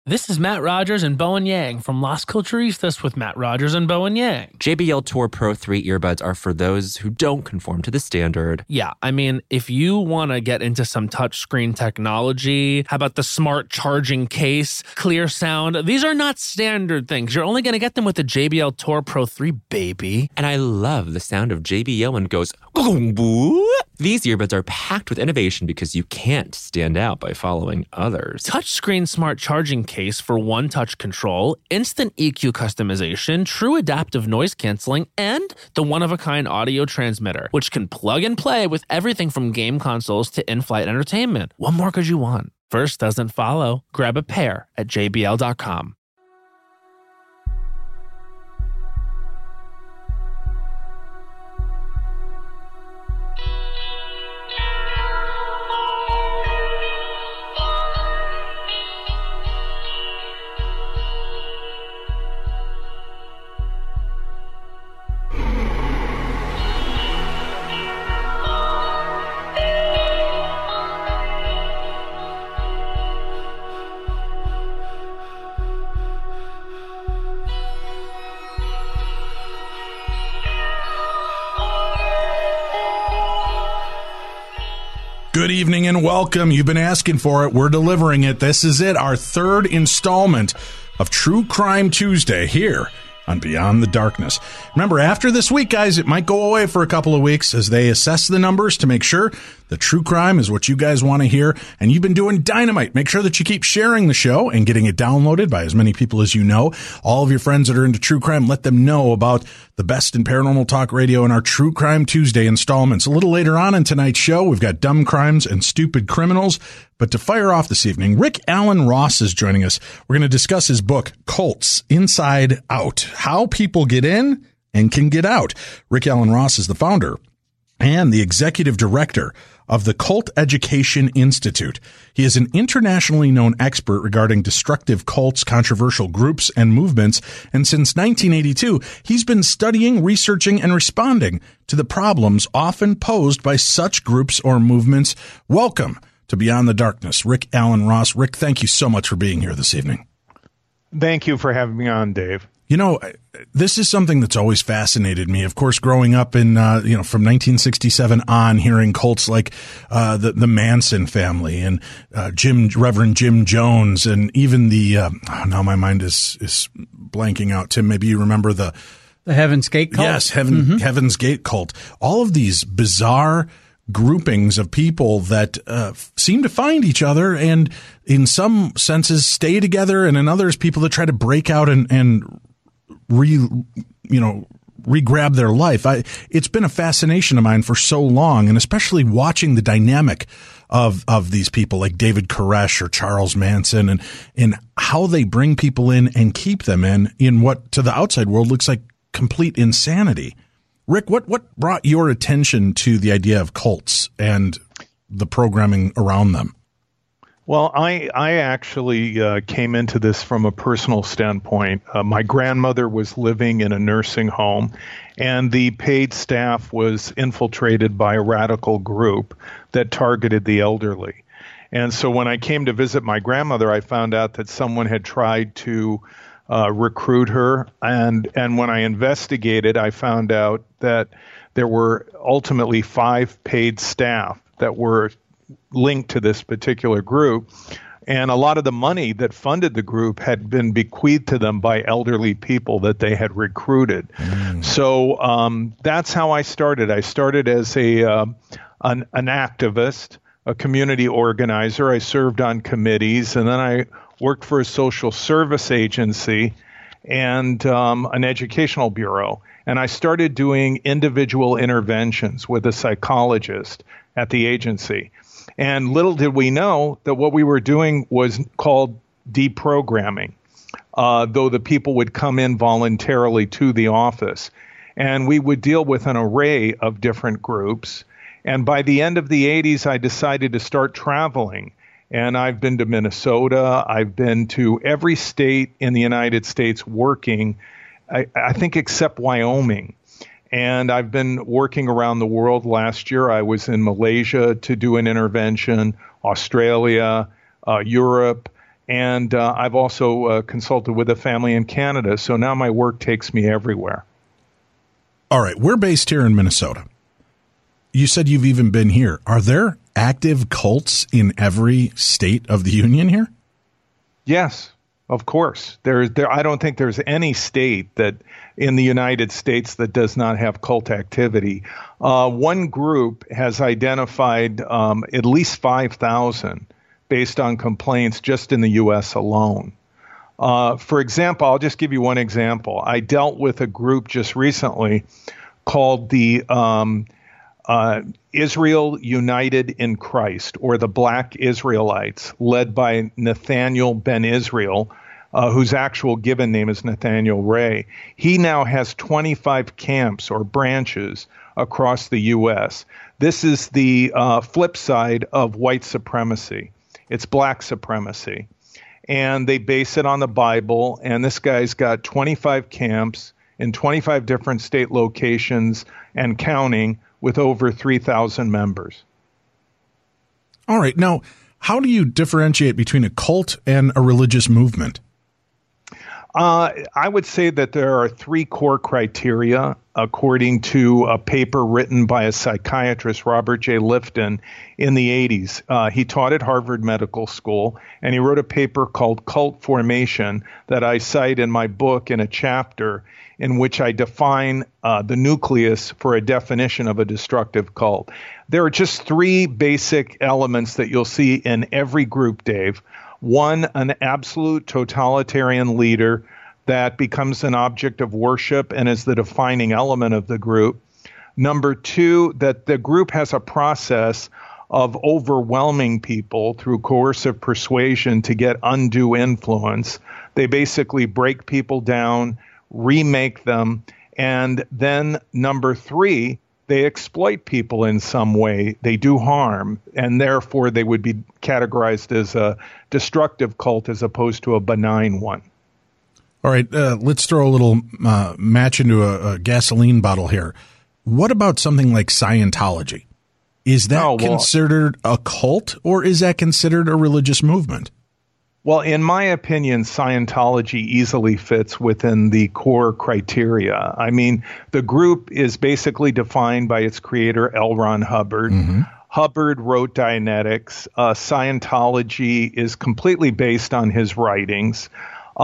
This is Matt Rogers and Bowen Yang from Las Culturistas with Matt Rogers and Bowen Yang. JBL Tour Pro 3 earbuds are for those who don't conform to the standard. Yeah, I mean, if you want to get into some touchscreen technology, how about the smart charging case, clear sound? These are not standard things. You're only going to get them with the JBL Tour Pro 3, baby. And I love the sound of JBL when it goes, boom. These earbuds are packed with innovation because you can't stand out by following others. Touchscreen smart charging case for one-touch control, instant EQ customization, true adaptive noise canceling, and the one-of-a-kind audio transmitter, which can plug and play with everything from game consoles to in-flight entertainment. What more could you want? First doesn't follow. Grab a pair at jbl.com. Good evening and welcome. You've been asking for it. We're delivering it. This is it, our third installment of True Crime Tuesday here on Beyond the Darkness. Remember, after this week, guys, it might go away for a couple of weeks as they assess the numbers to make sure that true crime is what you guys want to hear. And you've been doing dynamite. Make sure that you keep sharing the show and getting it downloaded by as many people as you know. All of your friends that are into true crime, let them know about the best in paranormal talk radio in our True Crime Tuesday installments. A little later on in tonight's show, we've got Dumb Crimes and Stupid Criminals. But to fire off this evening, Rick Alan Ross is joining us. We're going to discuss his book, Cults Inside Out, How People Get In and Can Get Out. Rick Alan Ross is the founder and the executive director of the Cult Education Institute. He is an internationally known expert regarding destructive cults, controversial groups, and movements, and since 1982, he's been studying, researching, and responding to the problems often posed by such groups or movements. Welcome to Beyond the Darkness, Rick Alan Ross. Rick, thank you so much for being here this evening. Thank you for having me on, Dave. You know, this is something that's always fascinated me. Of course, growing up in, from 1967 on, hearing cults like the Manson family and Reverend Jim Jones, and even the now my mind is blanking out. Tim, maybe you remember the Heaven's Gate cult? Yes, Heaven's Gate cult. All of these bizarre groupings of people that seem to find each other and in some senses stay together, and in others people that try to break out and re-grab their life. It's been a fascination of mine for so long, and especially watching the dynamic of these people like David Koresh or Charles Manson, and how they bring people in and keep them in what to the outside world looks like complete insanity. Rick, what brought your attention to the idea of cults and the programming around them? Well, I actually came into this from a personal standpoint. My grandmother was living in a nursing home, and the paid staff was infiltrated by a radical group that targeted the elderly. And so when I came to visit my grandmother, I found out that someone had tried to recruit her. And when I investigated, I found out that there were ultimately 5 paid staff that were linked to this particular group. And a lot of the money that funded the group had been bequeathed to them by elderly people that they had recruited. So that's how I started. I started as an activist, a community organizer. I served on committees, and then I worked for a social service agency and an educational bureau. And I started doing individual interventions with a psychologist at the agency. And little did we know that what we were doing was called deprogramming, though the people would come in voluntarily to the office. And we would deal with an array of different groups. And by the end of the 80s, I decided to start traveling. And I've been to Minnesota. I've been to every state in the United States working, I think except Wyoming. And I've been working around the world. Last year, I was in Malaysia to do an intervention, Australia, Europe, And I've also consulted with a family in Canada. So now my work takes me everywhere. All right. We're based here in Minnesota. You said you've even been here. Are there active cults in every state of the union here? Yes, of course. I don't think there's any state that in the United States that does not have cult activity. One group has identified at least 5,000 based on complaints just in the U.S. alone. For example, I'll just give you one example. I dealt with a group just recently called the Israel United in Christ, or the Black Israelites, led by Nathaniel Ben Israel, whose actual given name is Nathaniel Ray. He now has 25 camps or branches across the U.S. This is the flip side of white supremacy. It's black supremacy. And they base it on the Bible, and this guy's got 25 camps in 25 different state locations and counting, with over 3,000 members. All right. Now, how do you differentiate between a cult and a religious movement? I would say that there are three core criteria, according to a paper written by a psychiatrist, Robert J. Lifton, in the 80s. He taught at Harvard Medical School, and he wrote a paper called Cult Formation that I cite in my book in a chapter in which I define the nucleus for a definition of a destructive cult. There are just three basic elements that you'll see in every group, Dave. One, an absolute totalitarian leader that becomes an object of worship and is the defining element of the group. Number two, that the group has a process of overwhelming people through coercive persuasion to get undue influence. They basically break people down, remake them, and then number three, they exploit people in some way. They do harm, and therefore they would be categorized as a destructive cult as opposed to a benign one. All right, let's throw a little match into a gasoline bottle here. What about something like Scientology? Is that considered a cult, or is that considered a religious movement? Well, in my opinion, Scientology easily fits within the core criteria. I mean, the group is basically defined by its creator, L. Ron Hubbard. Mm-hmm. Hubbard wrote Dianetics. Scientology is completely based on his writings.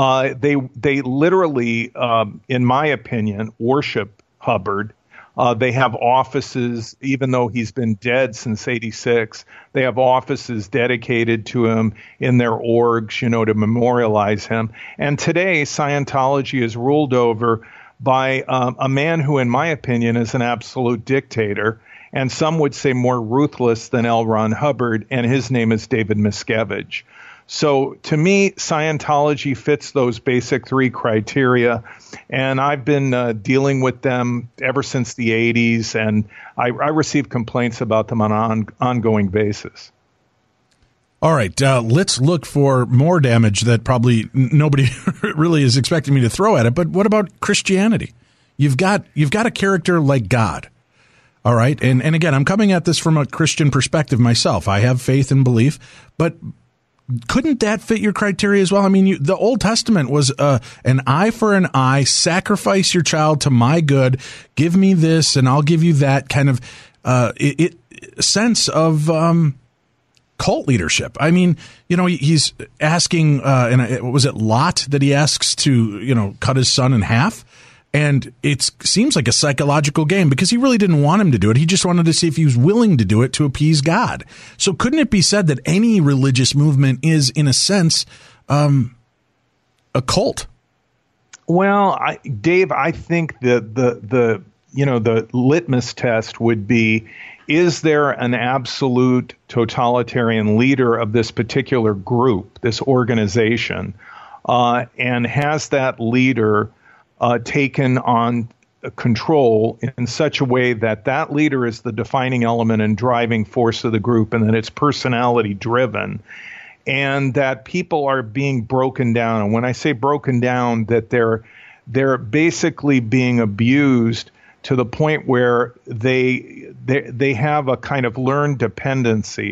They literally, in my opinion, worship Hubbard. They have offices, even though he's been dead since '86, they have offices dedicated to him in their orgs, to memorialize him. And today, Scientology is ruled over by a man who, in my opinion, is an absolute dictator, and some would say more ruthless than L. Ron Hubbard, and his name is David Miscavige. So to me, Scientology fits those basic three criteria, and I've been dealing with them ever since the 80s, and I receive complaints about them on an ongoing basis. All right, let's look for more damage that probably nobody really is expecting me to throw at it, but what about Christianity? You've got a character like God. All right, and again, I'm coming at this from a Christian perspective myself. I have faith and belief, but couldn't that fit your criteria as well? I mean, the Old Testament was an eye for an eye, sacrifice your child to my good, give me this and I'll give you that kind of sense of cult leadership. I mean, he's asking, was it Lot that he asks to, cut his son in half? And it seems like a psychological game because he really didn't want him to do it. He just wanted to see if he was willing to do it to appease God. So couldn't it be said that any religious movement is, in a sense, a cult? Well, Dave, I think that the litmus test would be, is there an absolute totalitarian leader of this particular group, this organization, and has that leader taken on control in such a way that that leader is the defining element and driving force of the group, and that it's personality driven, and that people are being broken down. And when I say broken down, that they're basically being abused to the point where they have a kind of learned dependency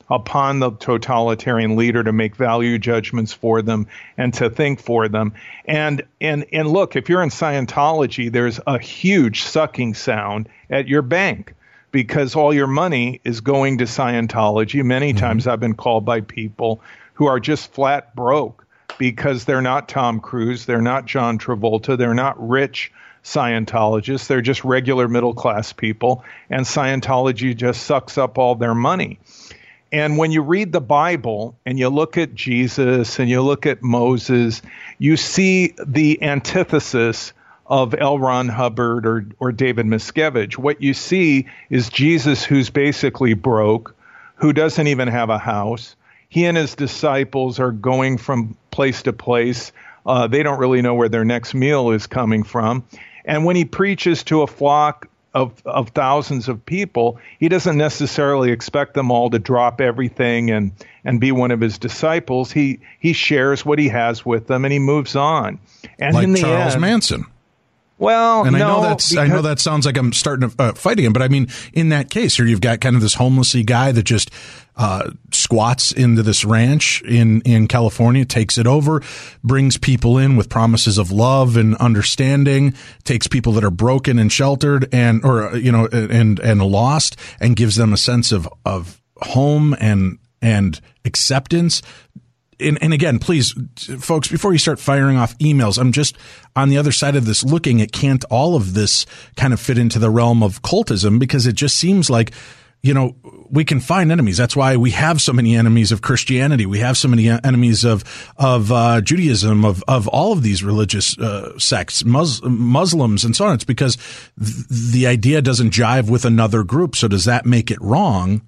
upon the totalitarian leader to make value judgments for them and to think for them. And look, if you're in Scientology, there's a huge sucking sound at your bank because all your money is going to Scientology. Many times I've been called by people who are just flat broke because they're not Tom Cruise, they're not John Travolta, they're not rich Scientologists, they're just regular middle-class people, and Scientology just sucks up all their money. And when you read the Bible and you look at Jesus and you look at Moses, you see the antithesis of L. Ron Hubbard or David Miscavige. What you see is Jesus who's basically broke, who doesn't even have a house. He and his disciples are going from place to place. They don't really know where their next meal is coming from. And when he preaches to a flock of thousands of people, he doesn't necessarily expect them all to drop everything and be one of his disciples. He shares what he has with them and he moves on. And like in the Charles end, Manson. Well, and no, I know that sounds like I'm starting to fight again, but I mean, in that case, here you've got kind of this homelessy guy that just squats into this ranch in California, takes it over, brings people in with promises of love and understanding, takes people that are broken and sheltered and lost, and gives them a sense of home and acceptance. And again, please, folks, before you start firing off emails, I'm just on the other side of this looking at, can't all of this kind of fit into the realm of cultism? Because it just seems like, we can find enemies. That's why we have so many enemies of Christianity. We have so many enemies of Judaism, of all of these religious sects, Muslims and so on. It's because the idea doesn't jive with another group. So does that make it wrong?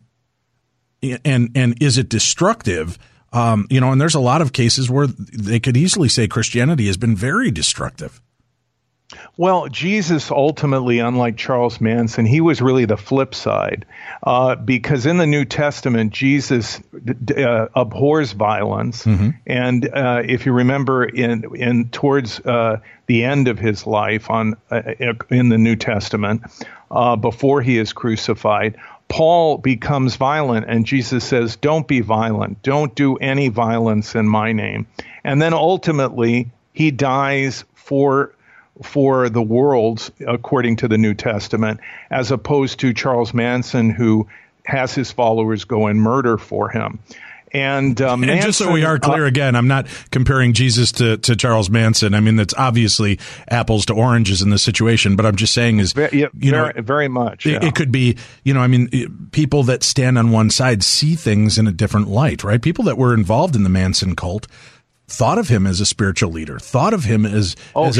And is it destructive? And there's a lot of cases where they could easily say Christianity has been very destructive. Well, Jesus ultimately, unlike Charles Manson, he was really the flip side, because in the New Testament, Jesus abhors violence, and if you remember, in towards the end of his life in the New Testament, before he is crucified, Paul becomes violent, and Jesus says, "Don't be violent. Don't do any violence in my name." And then ultimately, he dies for the world, according to the New Testament, as opposed to Charles Manson, who has his followers go and murder for him. And Manson, just so we are clear again, I'm not comparing Jesus to Charles Manson. I mean, that's obviously apples to oranges in this situation. But I'm just saying very much. Yeah. It could be, people that stand on one side see things in a different light, right? People that were involved in the Manson cult thought of him as a spiritual leader, thought of him as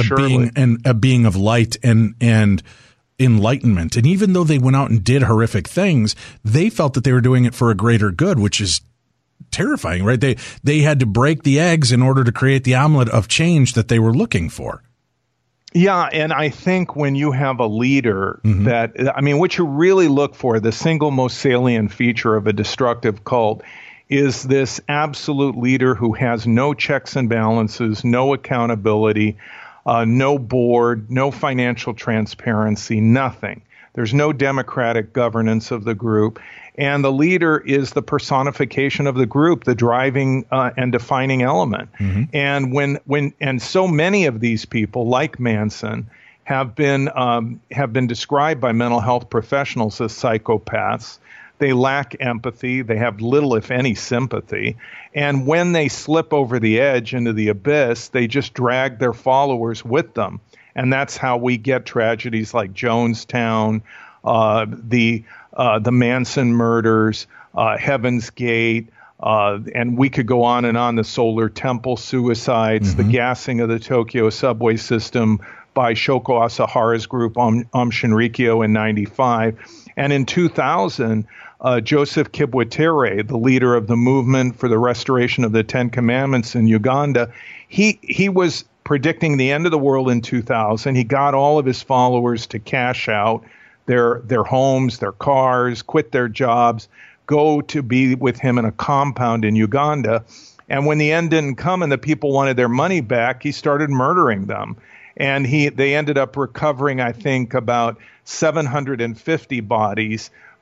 a being of light and enlightenment. And even though they went out and did horrific things, they felt that they were doing it for a greater good, which is terrifying, right? They had to break the eggs in order to create the omelet of change that they were looking for. Yeah, and I think when you have a leader what you really look for, the single most salient feature of a destructive cult is this absolute leader who has no checks and balances, no accountability, no board, no financial transparency, nothing. There's no democratic governance of the group. And the leader is the personification of the group, the driving and defining element. And when so many of these people, like Manson, have been described by mental health professionals as psychopaths. They lack empathy. They have little, if any, sympathy. And when they slip over the edge into the abyss, they just drag their followers with them. And that's how we get tragedies like Jonestown, the Manson murders, Heaven's Gate, and we could go on and on, the Solar Temple suicides, the gassing of the Tokyo subway system by Shoko Asahara's group, Shinrikyo, in 1995. And in 2000, Joseph Kibwetere, the leader of the movement for the restoration of the Ten Commandments in Uganda, he was predicting the end of the world in 2000. He got all of his followers to cash out their homes, their cars, quit their jobs, go to be with him in a compound in Uganda. And when the end didn't come and the people wanted their money back, he started murdering them. And they ended up recovering, I think, about 750 bodies.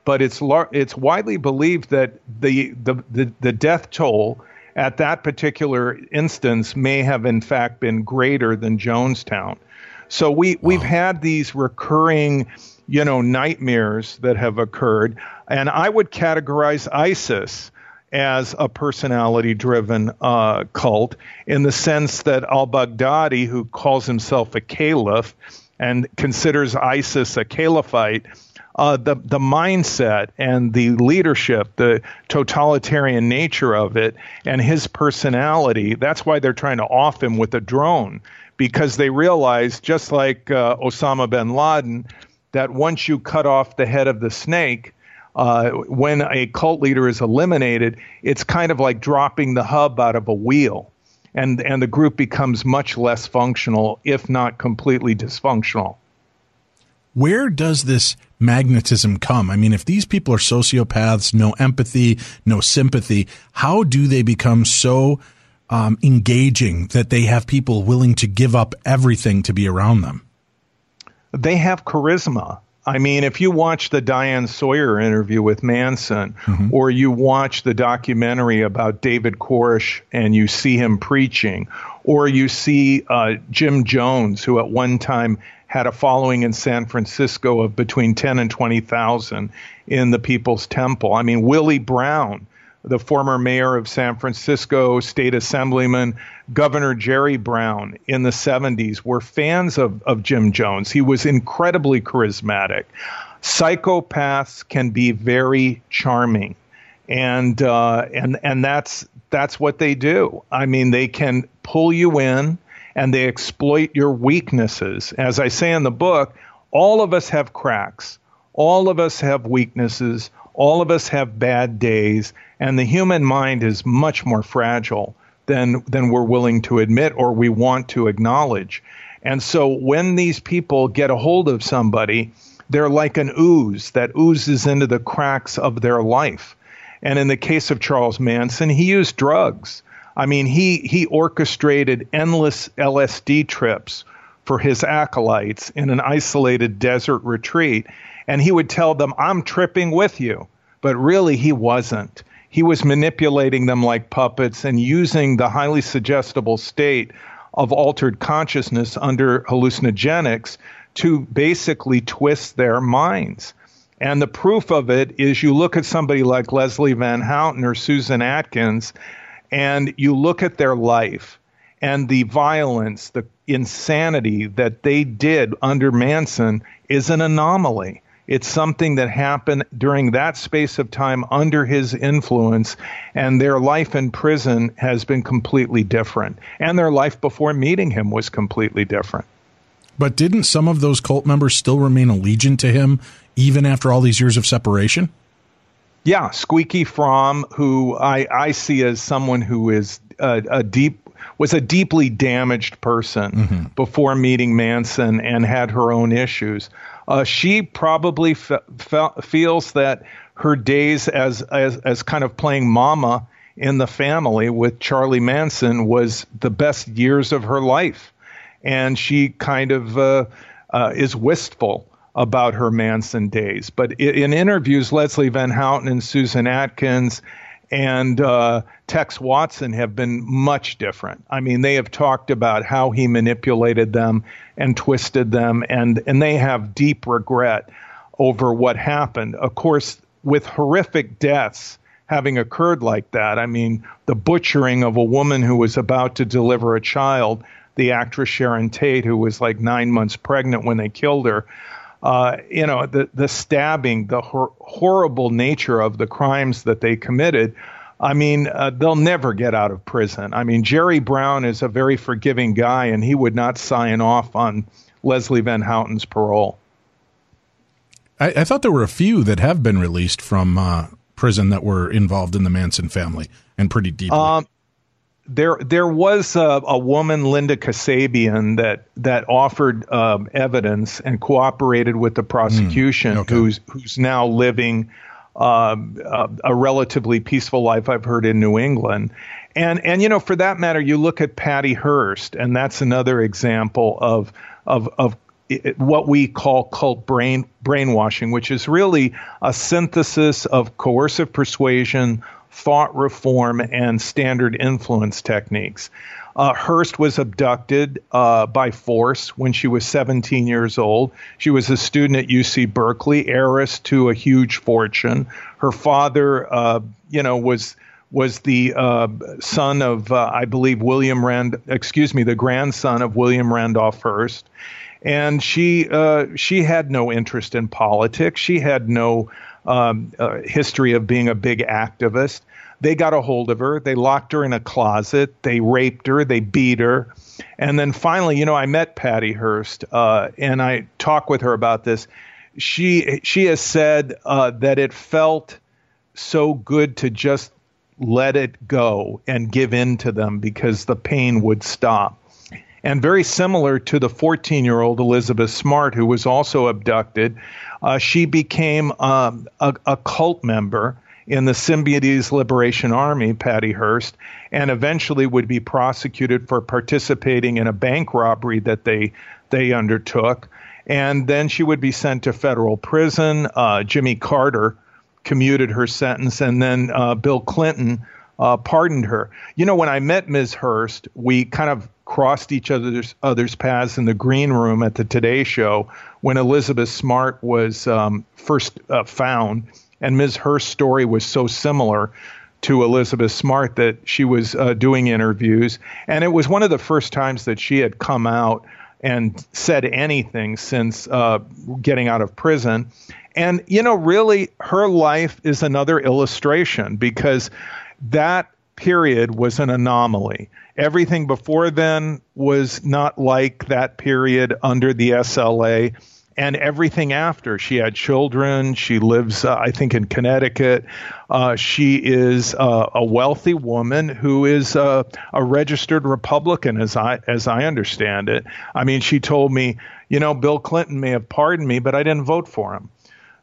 but it's widely believed that the death toll at that particular instance may have in fact been greater than Jonestown. So we've had these recurring, nightmares that have occurred, and I would categorize ISIS as a personality-driven cult in the sense that al-Baghdadi, who calls himself a caliph and considers ISIS a caliphate, the mindset and the leadership, the totalitarian nature of it, and his personality, that's why they're trying to off him with a drone, because they realize, just like Osama bin Laden, that once you cut off the head of the snake, when a cult leader is eliminated, it's kind of like dropping the hub out of a wheel, and the group becomes much less functional, if not completely dysfunctional. Where does this magnetism come? I mean, if these people are sociopaths, no empathy, no sympathy, how do they become so engaging that they have people willing to give up everything to be around them? They have charisma. I mean, if you watch the Diane Sawyer interview with Manson, or you watch the documentary about David Koresh and you see him preaching, or you see Jim Jones, who at one time had a following in San Francisco of between 10 and 20,000 in the People's Temple. I mean, Willie Brown, the former mayor of San Francisco, state assemblyman, Governor Jerry Brown in the 70s were fans of Jim Jones. He was incredibly charismatic. Psychopaths can be very charming, and that's what they do. I mean, they can pull you in, and they exploit your weaknesses. As I say in the book, all of us have cracks. All of us have weaknesses. All of us have bad days. And the human mind is much more fragile than we're willing to admit or we want to acknowledge. And so when these people get a hold of somebody, they're like an ooze that oozes into the cracks of their life. And in the case of Charles Manson, he used drugs. I mean, he orchestrated endless LSD trips for his acolytes in an isolated desert retreat. And he would tell them, I'm tripping with you. But really, he wasn't. He was manipulating them like puppets and using the highly suggestible state of altered consciousness under hallucinogenics to basically twist their minds. And the proof of it is you look at somebody like Leslie Van Houten or Susan Atkins, and you look at their life and the violence, the insanity that they did under Manson is an anomaly. It's something that happened during that space of time under his influence, and their life in prison has been completely different. And their life before meeting him was completely different. But didn't some of those cult members still remain allegiant to him even after all these years of separation? Yeah, Squeaky Fromm, who I see as someone who is was a deeply damaged person before meeting Manson and had her own issues. She probably feels that her days as kind of playing mama in the family with Charlie Manson was the best years of her life. And she kind of is wistful about her Manson days. But in interviews, Leslie Van Houten and Susan Atkins and Tex Watson have been much different. I mean, they have talked about how he manipulated them and twisted them, and they have deep regret over what happened. Of course, with horrific deaths having occurred like that, I mean, the butchering of a woman who was about to deliver a child, the actress Sharon Tate, who was like 9 months pregnant when they killed her, the stabbing, the horrible nature of the crimes that they committed. I mean, they'll never get out of prison. I mean, Jerry Brown is a very forgiving guy, and he would not sign off on Leslie Van Houten's parole. I thought there were a few that have been released from prison that were involved in the Manson family and pretty deeply. There was a woman, Linda Kasabian, that offered evidence and cooperated with the prosecution, who's now living a relatively peaceful life, I've heard, in New England. And for that matter, you look at Patty Hearst, and that's another example of what we call cult brainwashing, which is really a synthesis of coercive persuasion, thought reform, and standard influence techniques. Hearst was abducted by force when she was 17 years old. She was a student at UC Berkeley, heiress to a huge fortune. Her father, was the son of, I believe, the grandson of William Randolph Hearst. And she had no interest in politics. She had no history of being a big activist. They got a hold of her. They locked her in a closet. They raped her. They beat her. And then finally, I met Patty Hearst, and I talked with her about this. She has said that it felt so good to just let it go and give in to them because the pain would stop. And very similar to the 14-year-old Elizabeth Smart, who was also abducted, she became a cult member in the Symbionese Liberation Army, Patty Hearst, and eventually would be prosecuted for participating in a bank robbery that they undertook. And then she would be sent to federal prison. Jimmy Carter commuted her sentence, and then Bill Clinton pardoned her. When I met Ms. Hearst, we kind of crossed each other's paths in the green room at the Today Show when Elizabeth Smart was first found. And Ms. Hearst's story was so similar to Elizabeth Smart that she was doing interviews. And it was one of the first times that she had come out and said anything since getting out of prison. And, really, her life is another illustration because that period was an anomaly. Everything before then was not like that period under the SLA. And everything after. She had children. She lives, I think, in Connecticut. She is a wealthy woman who is a registered Republican, as I understand it. I mean, she told me, Bill Clinton may have pardoned me, but I didn't vote for him.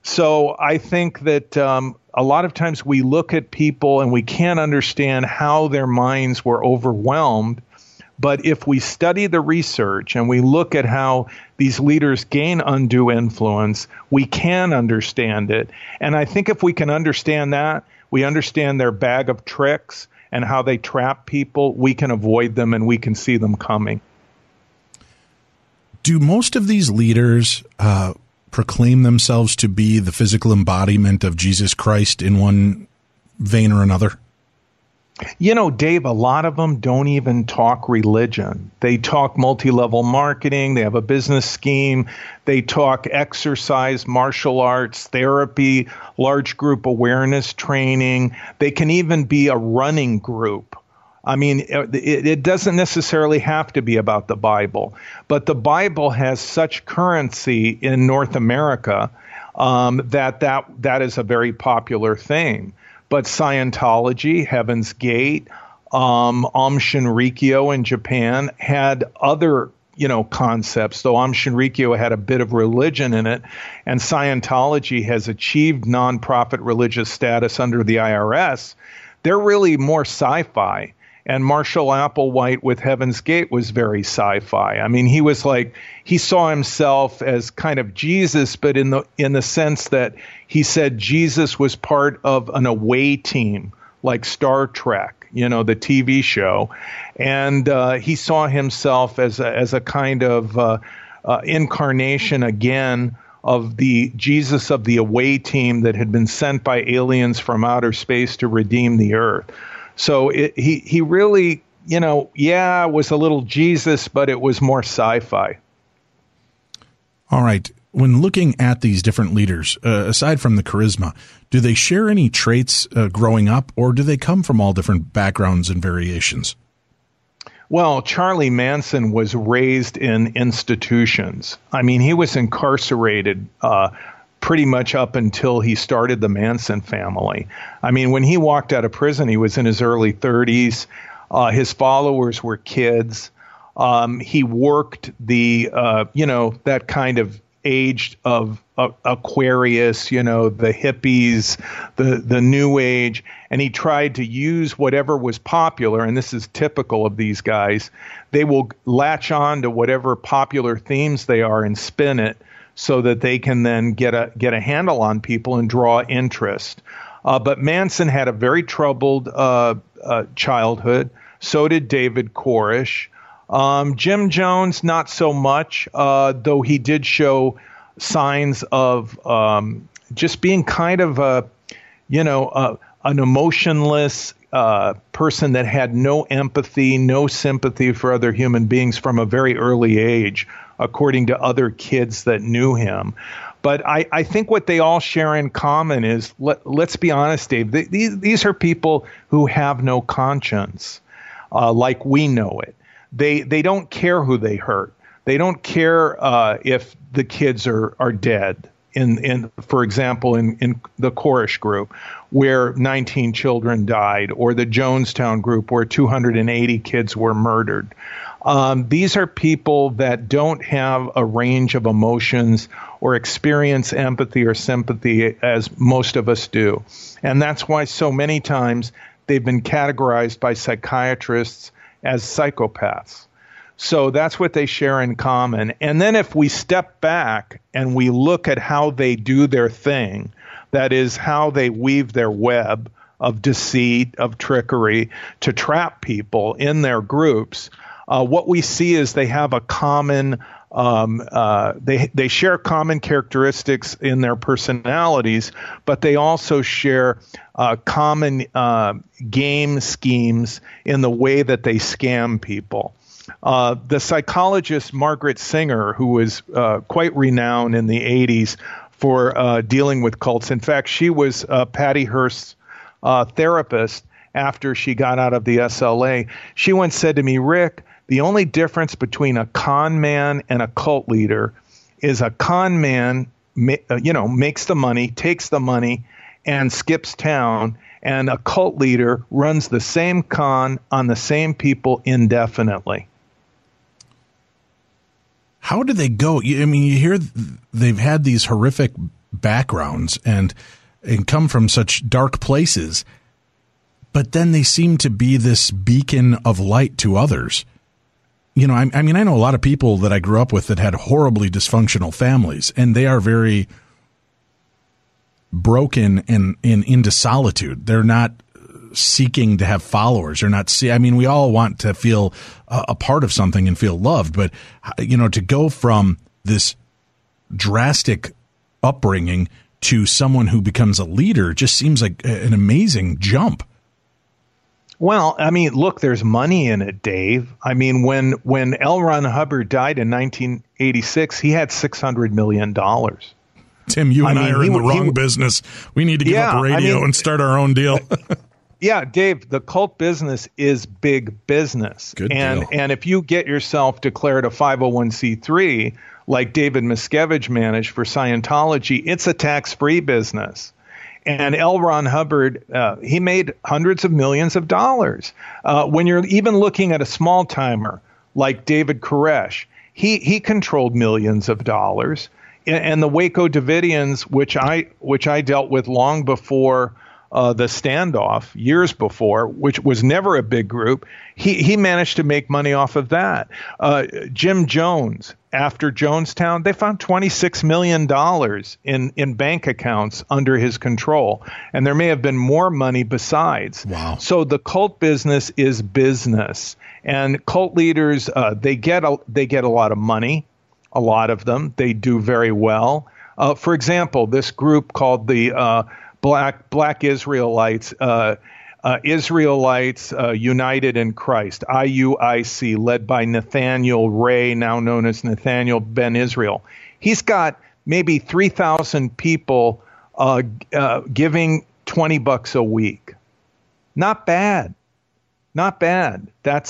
So I think that a lot of times we look at people and we can't understand how their minds were overwhelmed. But if we study the research and we look at how these leaders gain undue influence, we can understand it. And I think if we can understand that, we understand their bag of tricks and how they trap people, we can avoid them and we can see them coming. Do most of these leaders proclaim themselves to be the physical embodiment of Jesus Christ in one vein or another? Dave, a lot of them don't even talk religion. They talk multi-level marketing. They have a business scheme. They talk exercise, martial arts, therapy, large group awareness training. They can even be a running group. I mean, it doesn't necessarily have to be about the Bible, but the Bible has such currency in North America that is a very popular thing. But Scientology, Heaven's Gate, Aum Shinrikyo in Japan had other, concepts, though Aum Shinrikyo had a bit of religion in it, and Scientology has achieved nonprofit religious status under the IRS. They're really more sci-fi. And Marshall Applewhite with Heaven's Gate was very sci-fi. I mean, he saw himself as kind of Jesus, but in the sense that he said Jesus was part of an away team, like Star Trek, the TV show. And he saw himself as a kind of incarnation again of the Jesus of the away team that had been sent by aliens from outer space to redeem the earth. So he really, was a little Jesus, but it was more sci-fi. All right. When looking at these different leaders, aside from the charisma, do they share any traits growing up, or do they come from all different backgrounds and variations? Well, Charlie Manson was raised in institutions. I mean, he was incarcerated pretty much up until he started the Manson family. I mean, when he walked out of prison, he was in his early 30s. His followers were kids. He worked that kind of age of Aquarius, the hippies, the new age, and he tried to use whatever was popular, and this is typical of these guys. They will latch on to whatever popular themes they are and spin it so that they can then get a handle on people and draw interest. But Manson had a very troubled childhood. So did David Koresh. Jim Jones, not so much, though he did show signs of just being kind of an emotionless person that had no empathy, no sympathy for other human beings from a very early age, according to other kids that knew him. But I think what they all share in common is, let's be honest, Dave, these are people who have no conscience, like we know it. They don't care who they hurt. They don't care if the kids are dead. For example, in the Koresh group, where 19 children died, or the Jonestown group, where 280 kids were murdered. These are people that don't have a range of emotions or experience empathy or sympathy as most of us do. And that's why so many times they've been categorized by psychiatrists as psychopaths. So that's what they share in common. And then if we step back and we look at how they do their thing, that is how they weave their web of deceit, of trickery to trap people in their groups, what we see is they have a common, they share common characteristics in their personalities, but they also share common game schemes in the way that they scam people. The psychologist Margaret Singer, who was quite renowned in the 80s for dealing with cults. In fact, she was Patty Hearst's therapist after she got out of the SLA. She once said to me, Rick, the only difference between a con man and a cult leader is a con man, makes the money, takes the money, and skips town, and a cult leader runs the same con on the same people indefinitely. How do they go? I mean, you hear they've had these horrific backgrounds and come from such dark places, but then they seem to be this beacon of light to others. I know a lot of people that I grew up with that had horribly dysfunctional families, and they are very broken and into solitude. They're not seeking to have followers. They're not we all want to feel a part of something and feel loved, but to go from this drastic upbringing to someone who becomes a leader just seems like an amazing jump. Well, look, there's money in it, Dave. When L. Ron Hubbard died in 1986, he had $600 million. Tim, you and I are in the wrong business. We need to give up radio and start our own deal. Yeah, Dave, the cult business is big business. Good deal. And if you get yourself declared a 501c3, like David Miscavige managed for Scientology, it's a tax-free business. And L. Ron Hubbard, he made hundreds of millions of dollars. When you're even looking at a small timer like David Koresh, he controlled millions of dollars. And the Waco Davidians, which I dealt with long before the standoff, years before, which was never a big group, he managed to make money off of that. Jim Jones, after Jonestown, they found $26 million in bank accounts under his control. And there may have been more money besides. Wow. So the cult business is business. And cult leaders, they get a lot of money. A lot of them. They do very well. For example, this group called the Black Israelites, Israelites United in Christ, IUIC, led by Nathaniel Ray, now known as Nathaniel Ben Israel. He's got maybe 3,000 people giving $20 a week. Not bad. Not bad. That's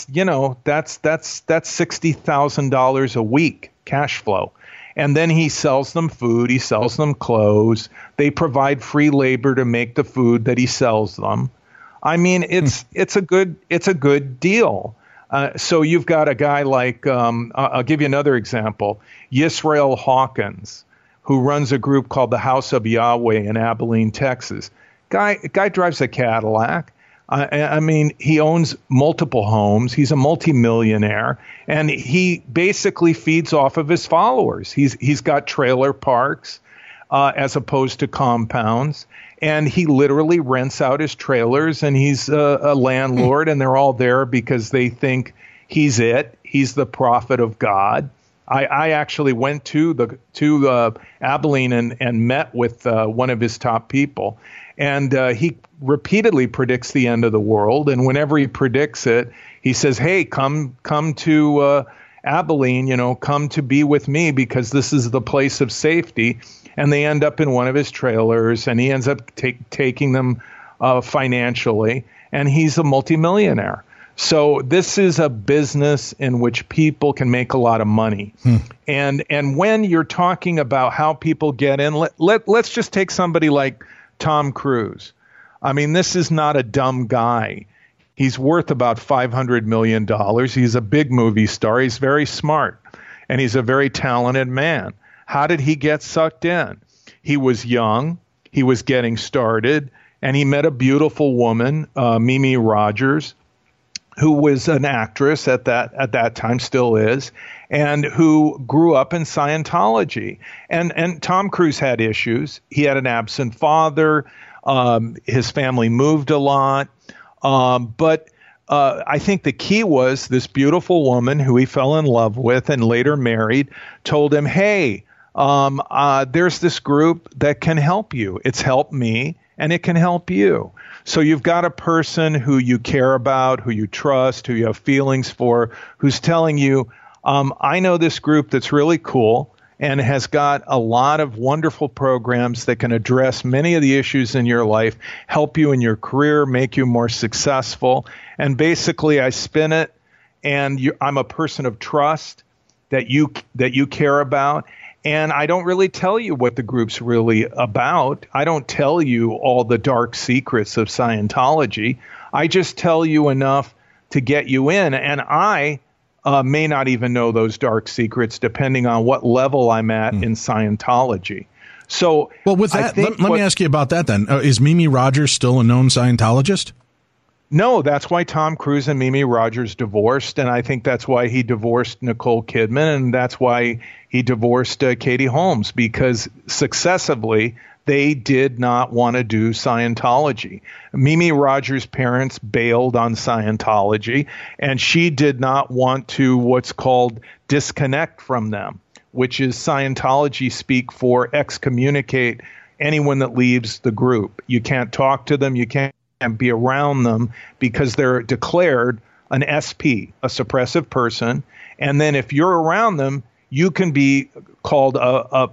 $60,000 a week cash flow. And then he sells them food, he sells them clothes. They provide free labor to make the food that he sells them. It's a good deal. So you've got a guy like, I'll give you another example, Yisrael Hawkins, who runs a group called the House of Yahweh in Abilene, Texas. Guy drives a Cadillac. I mean, he owns multiple homes. He's a multimillionaire, and he basically feeds off of his followers. He's got trailer parks as opposed to compounds, and he literally rents out his trailers, and he's a landlord, and they're all there because they think he's it. He's the prophet of God. I actually went to Abilene and met with one of his top people, and he repeatedly predicts the end of the world. And whenever he predicts it, he says, "Hey, come to Abilene, come to be with me because this is the place of safety." And they end up in one of his trailers, and he ends up taking them financially, and he's a multimillionaire. So this is a business in which people can make a lot of money. And when you're talking about how people get in, let's just take somebody like Tom Cruise. I mean, this is not a dumb guy. He's worth about $500 million. He's a big movie star. He's very smart, and he's a very talented man. How did he get sucked in? He was young. He was getting started, and he met a beautiful woman, Mimi Rogers, who was an actress at that time, still is, and who grew up in Scientology. And Tom Cruise had issues. He had an absent father. His family moved a lot. But I think the key was this beautiful woman who he fell in love with and later married told him, "Hey, there's this group that can help you. It's helped me, and it can help you." So you've got a person who you care about, who you trust, who you have feelings for, who's telling you, I know this group that's really cool and has got a lot of wonderful programs that can address many of the issues in your life, help you in your career, make you more successful. And basically, I spin it, and I'm a person of trust that you care about. And I don't really tell you what the group's really about. I don't tell you all the dark secrets of Scientology. I just tell you enough to get you in. And I may not even know those dark secrets depending on what level I'm at in Scientology. So, well, with that, let me ask you about that then. Is Mimi Rogers still a known Scientologist? No, that's why Tom Cruise and Mimi Rogers divorced, and I think that's why he divorced Nicole Kidman, and that's why he divorced Katie Holmes, because successively they did not want to do Scientology. Mimi Rogers' parents bailed on Scientology, and she did not want to what's called disconnect from them, which is Scientology speak for excommunicate anyone that leaves the group. You can't talk to them, you can't be around them because they're declared an SP, a suppressive person. And then if you're around them, you can be called a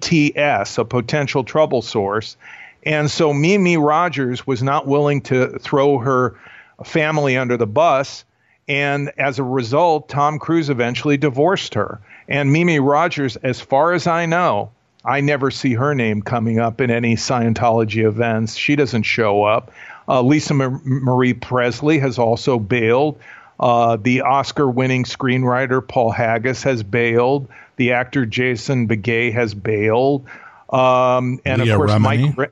PTS, a potential trouble source. And so Mimi Rogers was not willing to throw her family under the bus. And as a result, Tom Cruise eventually divorced her. And Mimi Rogers, as far as I know, I never see her name coming up in any Scientology events. She doesn't show up. Lisa Marie Presley has also bailed. The Oscar-winning screenwriter Paul Haggis has bailed. The actor Jason Begay has bailed. And Leah of course, Remini?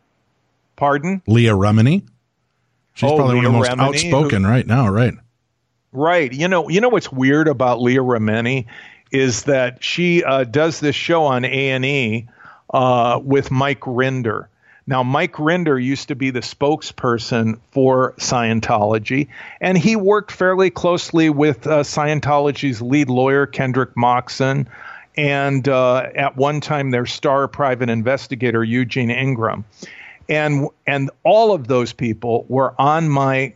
Pardon? Leah Remini? She's probably one of the most Remini, outspoken right now, right? Right. You know what's weird about Leah Remini is that she does this show on A&E with Mike Rinder. Now, Mike Rinder used to be the spokesperson for Scientology, and he worked fairly closely with Scientology's lead lawyer, Kendrick Moxon, and at one time their star private investigator, Eugene Ingram. And all of those people were on my,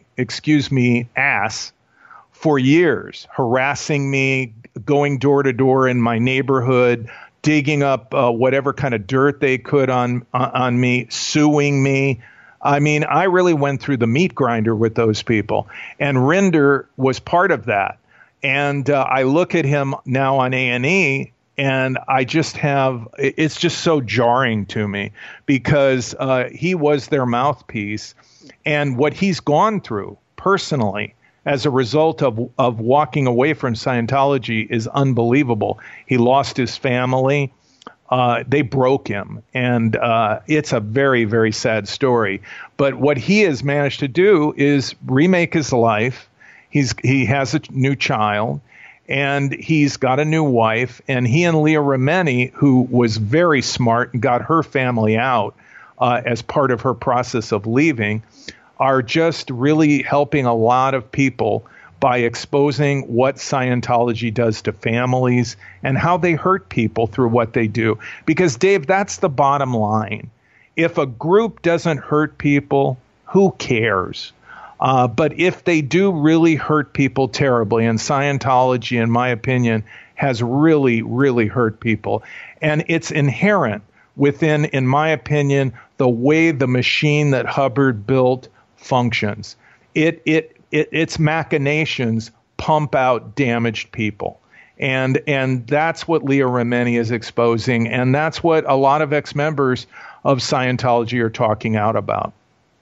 ass for years, harassing me, going door to door in my neighborhood, digging up whatever kind of dirt they could on me, suing me. I mean, I really went through the meat grinder with those people. And Rinder was part of that. And I look at him now on A&E, and I just it's just so jarring to me because he was their mouthpiece. And what he's gone through personally as a result of walking away from Scientology is unbelievable. He lost his family. They broke him, and it's a very, very sad story. But what he has managed to do is remake his life. He has a new child, and he's got a new wife, and he and Leah Remini, who was very smart and got her family out as part of her process of leaving, are just really helping a lot of people by exposing what Scientology does to families and how they hurt people through what they do. Because, Dave, that's the bottom line. If a group doesn't hurt people, who cares? But if they do really hurt people terribly, and Scientology, in my opinion, has really, really hurt people, and it's inherent within, in my opinion, the way the machine that Hubbard built functions. Its machinations pump out damaged people. And that's what Leah Remini is exposing, and that's what a lot of ex-members of Scientology are talking out about.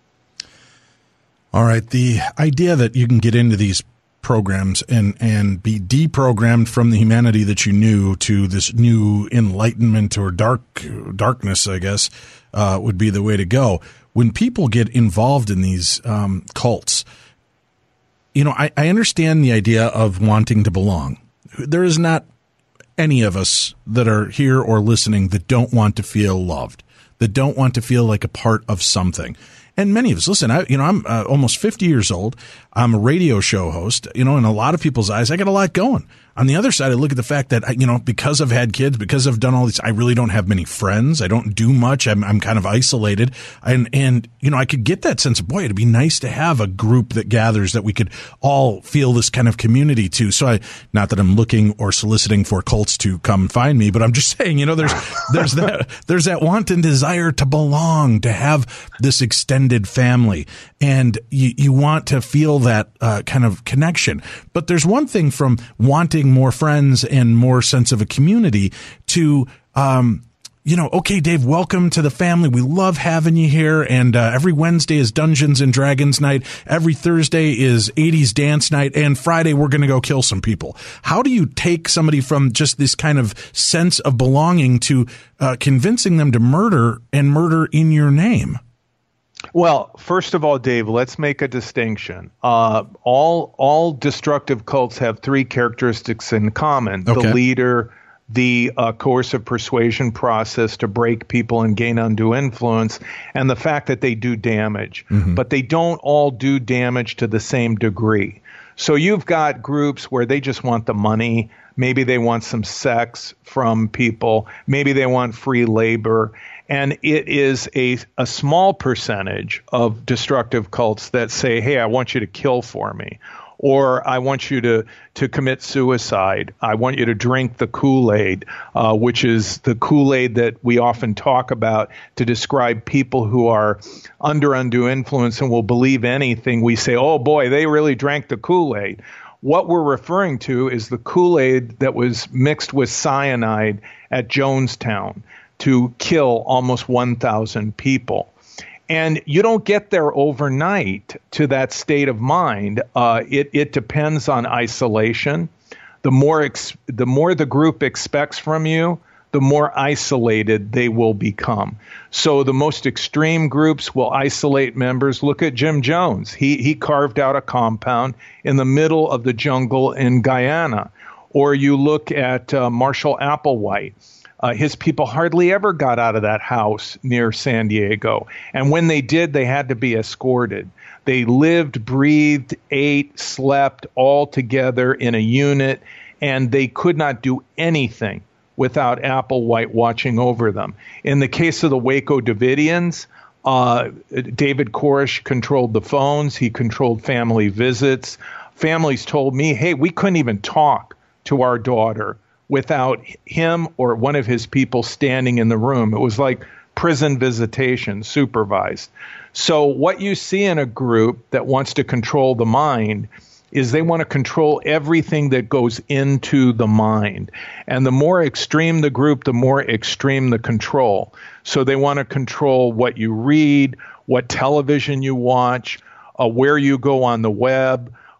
All right, the idea that you can get into these programs and be deprogrammed from the humanity that you knew to this new enlightenment or darkness, I guess, would be the way to go. When people get involved in these cults, you know, I understand the idea of wanting to belong. There is not any of us that are here or listening that don't want to feel loved, that don't want to feel like a part of something. And many of us, listen, I'm almost 50 years old. I'm a radio show host. You know, in a lot of people's eyes, I got a lot going. On the other side, I look at the fact that, you know, because I've had kids, because I've done all these, I really don't have many friends. I don't do much. I'm kind of isolated. And, you know, I could get that sense of, boy, it'd be nice to have a group that gathers that we could all feel this kind of community to. So not that I'm looking or soliciting for cults to come find me, but I'm just saying, you know, there's that want and desire to belong, to have this extended family. And you want to feel that kind of connection. But there's one thing from wanting more friends and more sense of a community to, you know, okay, Dave, welcome to the family. We love having you here. And every Wednesday is Dungeons and Dragons night. Every Thursday is 80s dance night. And Friday, we're going to go kill some people. How do you take somebody from just this kind of sense of belonging to convincing them to murder and murder in your name? Well, first of all, Dave, let's make a distinction. All destructive cults have three characteristics in common. Okay. The leader, the coercive persuasion process to break people and gain undue influence, and the fact that they do damage. Mm-hmm. But they don't all do damage to the same degree. So you've got groups where they just want the money. Maybe they want some sex from people. Maybe they want free labor. And it is a small percentage of destructive cults that say, hey, I want you to kill for me, or I want you to commit suicide. I want you to drink the Kool-Aid, which is the Kool-Aid that we often talk about to describe people who are under undue influence and will believe anything. We say, oh, boy, they really drank the Kool-Aid. What we're referring to is the Kool-Aid that was mixed with cyanide at Jonestown to kill almost 1,000 people. And you don't get there overnight to that state of mind. It depends on isolation. The more the group expects from you, the more isolated they will become. So the most extreme groups will isolate members. Look at Jim Jones. He carved out a compound in the middle of the jungle in Guyana. Or you look at Marshall Applewhite. His people hardly ever got out of that house near San Diego. And when they did, they had to be escorted. They lived, breathed, ate, slept all together in a unit, and they could not do anything without Applewhite watching over them. In the case of the Waco Davidians, David Koresh controlled the phones. He controlled family visits. Families told me, hey, we couldn't even talk to our daughter without him or one of his people standing in the room. It was like prison visitation, supervised. So what you see in a group that wants to control the mind is they want to control everything that goes into the mind. And the more extreme the group, the more extreme the control. So they want to control what you read, what television you watch, where you go on the web,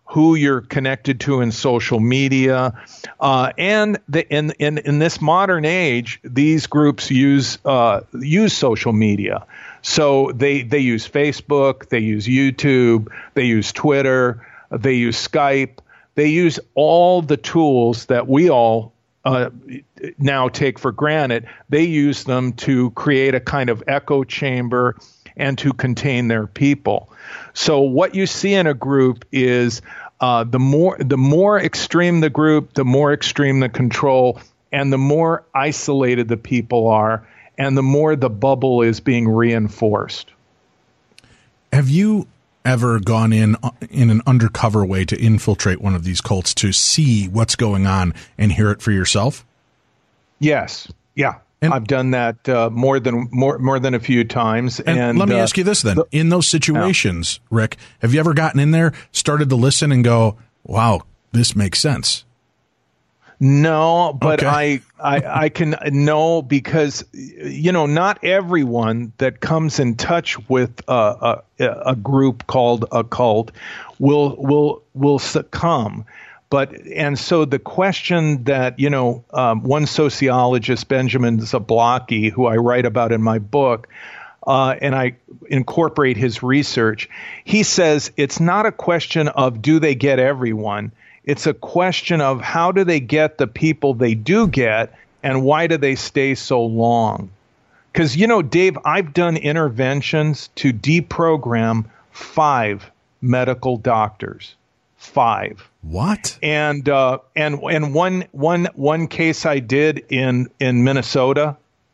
who you're connected to in social media. And in this modern age, these groups use social media. So they use Facebook, they use YouTube, they use Twitter, they use Skype. They use all the tools that we all now take for granted. They use them to create a kind of echo chamber and to contain their people. So what you see in a group is the more extreme the group, the more extreme the control, and the more isolated the people are, and the more the bubble is being reinforced. Have you ever gone in an undercover way to infiltrate one of these cults to see what's going on and hear it for yourself? Yes. Yeah. And I've done that more than a few times. And let me ask you this then. In those situations, Rick, have you ever gotten in there, started to listen and go, wow, this makes sense? No, but okay. I can know because, not everyone that comes in touch with a group called a cult will succumb. And so the question that, one sociologist, Benjamin Zablocki, who I write about in my book, and I incorporate his research, he says it's not a question of do they get everyone. It's a question of how do they get the people they do get, and why do they stay so long? Because, Dave, I've done interventions to deprogram 5 medical doctors. 5. What? And one case I did in Minnesota.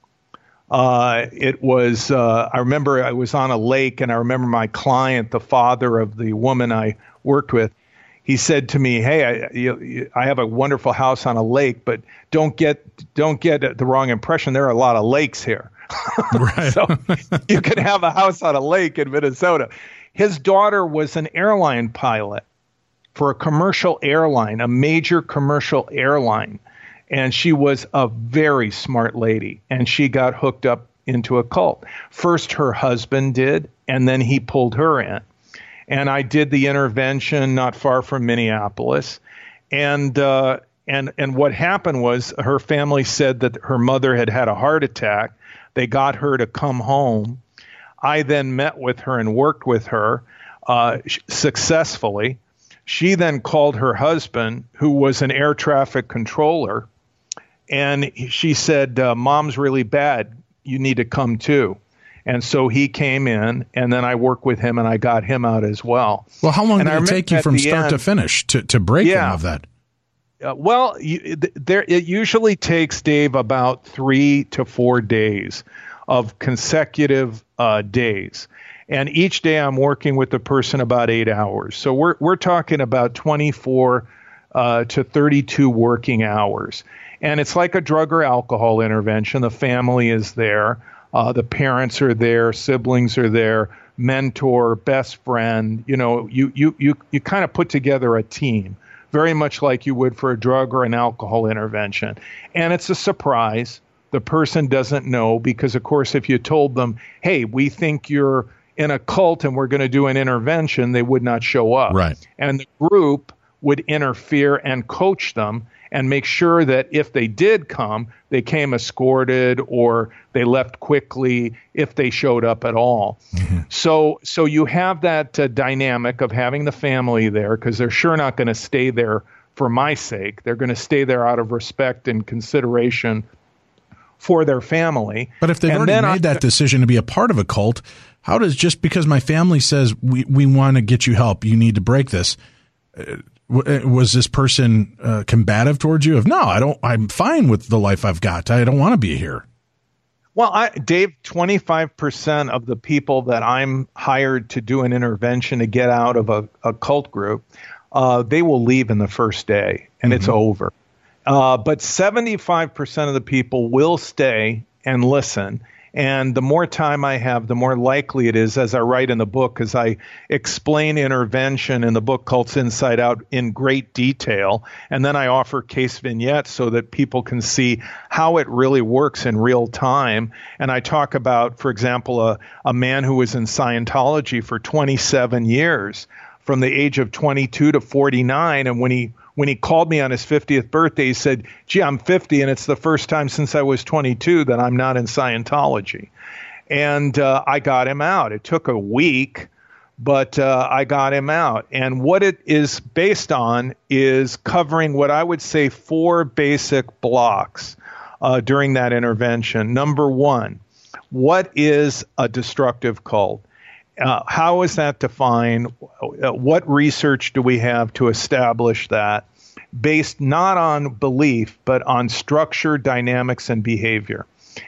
It was I remember I was on a lake, and I remember my client, the father of the woman I worked with, he said to me, "Hey, I have a wonderful house on a lake, but don't get the wrong impression. There are a lot of lakes here. Right. So you can have a house on a lake in Minnesota." His daughter was an airline pilot for a commercial airline, a major commercial airline, and she was a very smart lady, and she got hooked up into a cult. First, her husband did, and then he pulled her in. And I did the intervention not far from Minneapolis. And what happened was her family said that her mother had had a heart attack. They got her to come home. I then met with her and worked with her successfully. She then called her husband, who was an air traffic controller, and she said, "Mom's really bad. You need to come too." And so he came in, and then I worked with him, and I got him out as well. Well, how long did it take you from start to finish to break him of that? It usually takes, Dave, about 3 to 4 days of consecutive days. And each day I'm working with the person about 8 hours. So we're talking about 24 to 32 working hours. And it's like a drug or alcohol intervention. The family is there. The parents are there, siblings are there, mentor, best friend. You kind of put together a team, very much like you would for a drug or an alcohol intervention. And it's a surprise. The person doesn't know because, of course, if you told them, hey, we think you're in a cult and we're going to do an intervention, they would not show up. Right. And the group would interfere and coach them and make sure that if they did come, they came escorted or they left quickly if they showed up at all. Mm-hmm. So you have that dynamic of having the family there because they're sure not going to stay there for my sake. They're going to stay there out of respect and consideration for their family. But if they've already made that decision to be a part of a cult, how does just because my family says we want to get you help, you need to break this? Was this person combative towards you? No, I'm fine with the life I've got. I don't want to be here. Well, Dave, 25% of the people that I'm hired to do an intervention to get out of a cult group, they will leave in the first day and it's over. But 75% of the people will stay and listen. And the more time I have, the more likely it is, as I write in the book, because I explain intervention in the book Cults Inside Out in great detail. And then I offer case vignettes so that people can see how it really works in real time. And I talk about, for example, a man who was in Scientology for 27 years from the age of 22 to 49. And when he called me on his 50th birthday, he said, gee, I'm 50, and it's the first time since I was 22 that I'm not in Scientology. And I got him out. It took a week, but I got him out. And what it is based on is covering what I would say 4 basic blocks during that intervention. Number one, what is a destructive cult? How is that defined? What research do we have to establish that? Based not on belief, but on structure, dynamics, and behavior.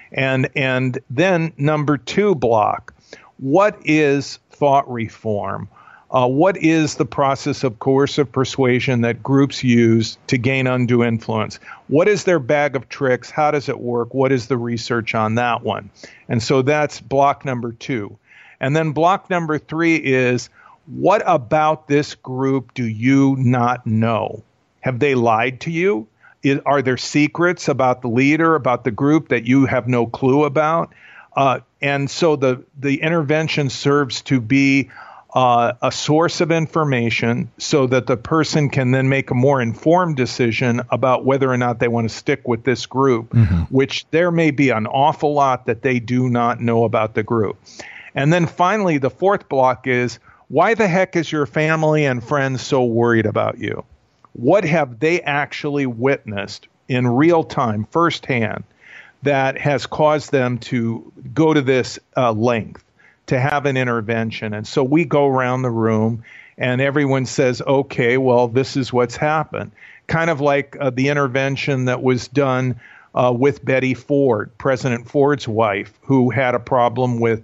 And then number 2 block, what is thought reform? What is the process of coercive persuasion that groups use to gain undue influence? What is their bag of tricks? How does it work? What is the research on that one? And so that's block number 2. And then block number 3 is, what about this group do you not know? Have they lied to you? Are there secrets about the leader, about the group that you have no clue about? And so the intervention serves to be a source of information so that the person can then make a more informed decision about whether or not they want to stick with this group, which there may be an awful lot that they do not know about the group. And then finally, the 4th block is, why the heck is your family and friends so worried about you? What have they actually witnessed in real time, firsthand, that has caused them to go to this length to have an intervention? And so we go around the room and everyone says, okay, well, this is what's happened. Kind of like the intervention that was done with Betty Ford, President Ford's wife, who had a problem with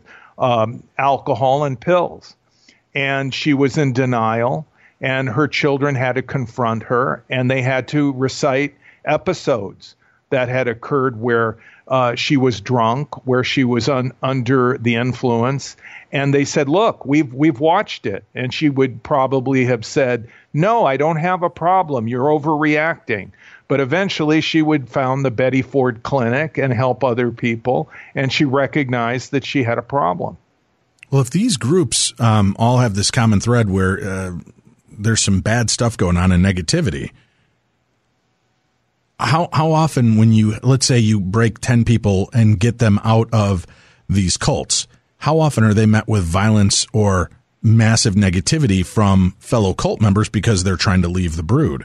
alcohol and pills. And she was in denial, and her children had to confront her, and they had to recite episodes that had occurred where she was drunk, where she was under the influence. And they said, look, we've watched it. And she would probably have said, no, I don't have a problem. You're overreacting. But eventually she would found the Betty Ford Clinic and help other people. And she recognized that she had a problem. Well, if these groups all have this common thread where there's some bad stuff going on and negativity, how often when you, let's say you break 10 people and get them out of these cults, how often are they met with violence or massive negativity from fellow cult members because they're trying to leave the brood?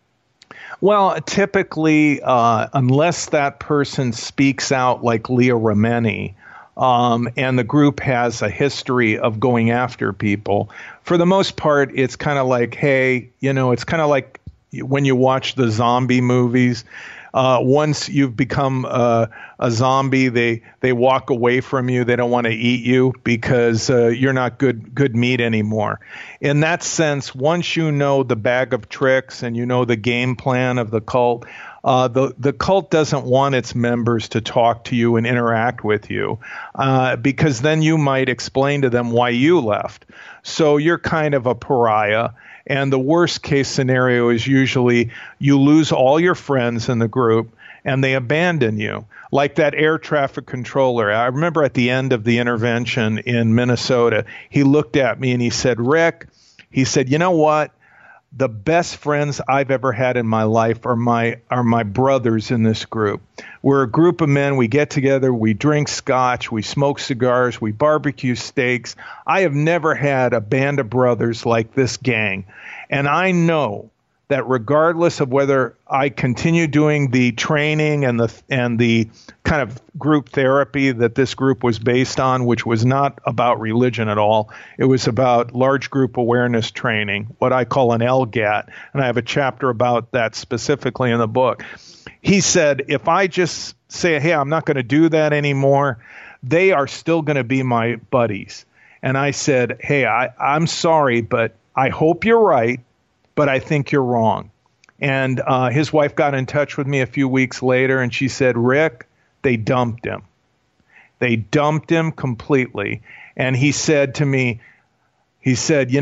Well, typically, unless that person speaks out like Leah Remini, and the group has a history of going after people, for the most part, it's kind of like, hey, it's kind of like when you watch the zombie movies. Once you've become a zombie, they walk away from you. They don't want to eat you because you're not good meat anymore. In that sense, once you know the bag of tricks and you know the game plan of the cult, the cult doesn't want its members to talk to you and interact with you because then you might explain to them why you left. So you're kind of a pariah. And the worst case scenario is usually you lose all your friends in the group and they abandon you. Like that air traffic controller. I remember at the end of the intervention in Minnesota, he looked at me and he said, Rick, he said, you know what? The best friends I've ever had in my life are my brothers in this group. We're a group of men. We get together. We drink scotch. We smoke cigars. We barbecue steaks. I have never had a band of brothers like this gang. And I know that regardless of whether I continue doing the training and the kind of group therapy that this group was based on, which was not about religion at all, it was about large group awareness training, what I call an LGAT, and I have a chapter about that specifically in the book. He said, if I just say, hey, I'm not going to do that anymore, they are still going to be my buddies. And I said, hey, I'm sorry, but I hope you're right, but I think you're wrong. And his wife got in touch with me a few weeks later, and she said, Rick, they dumped him. They dumped him completely. And he said to me, he said,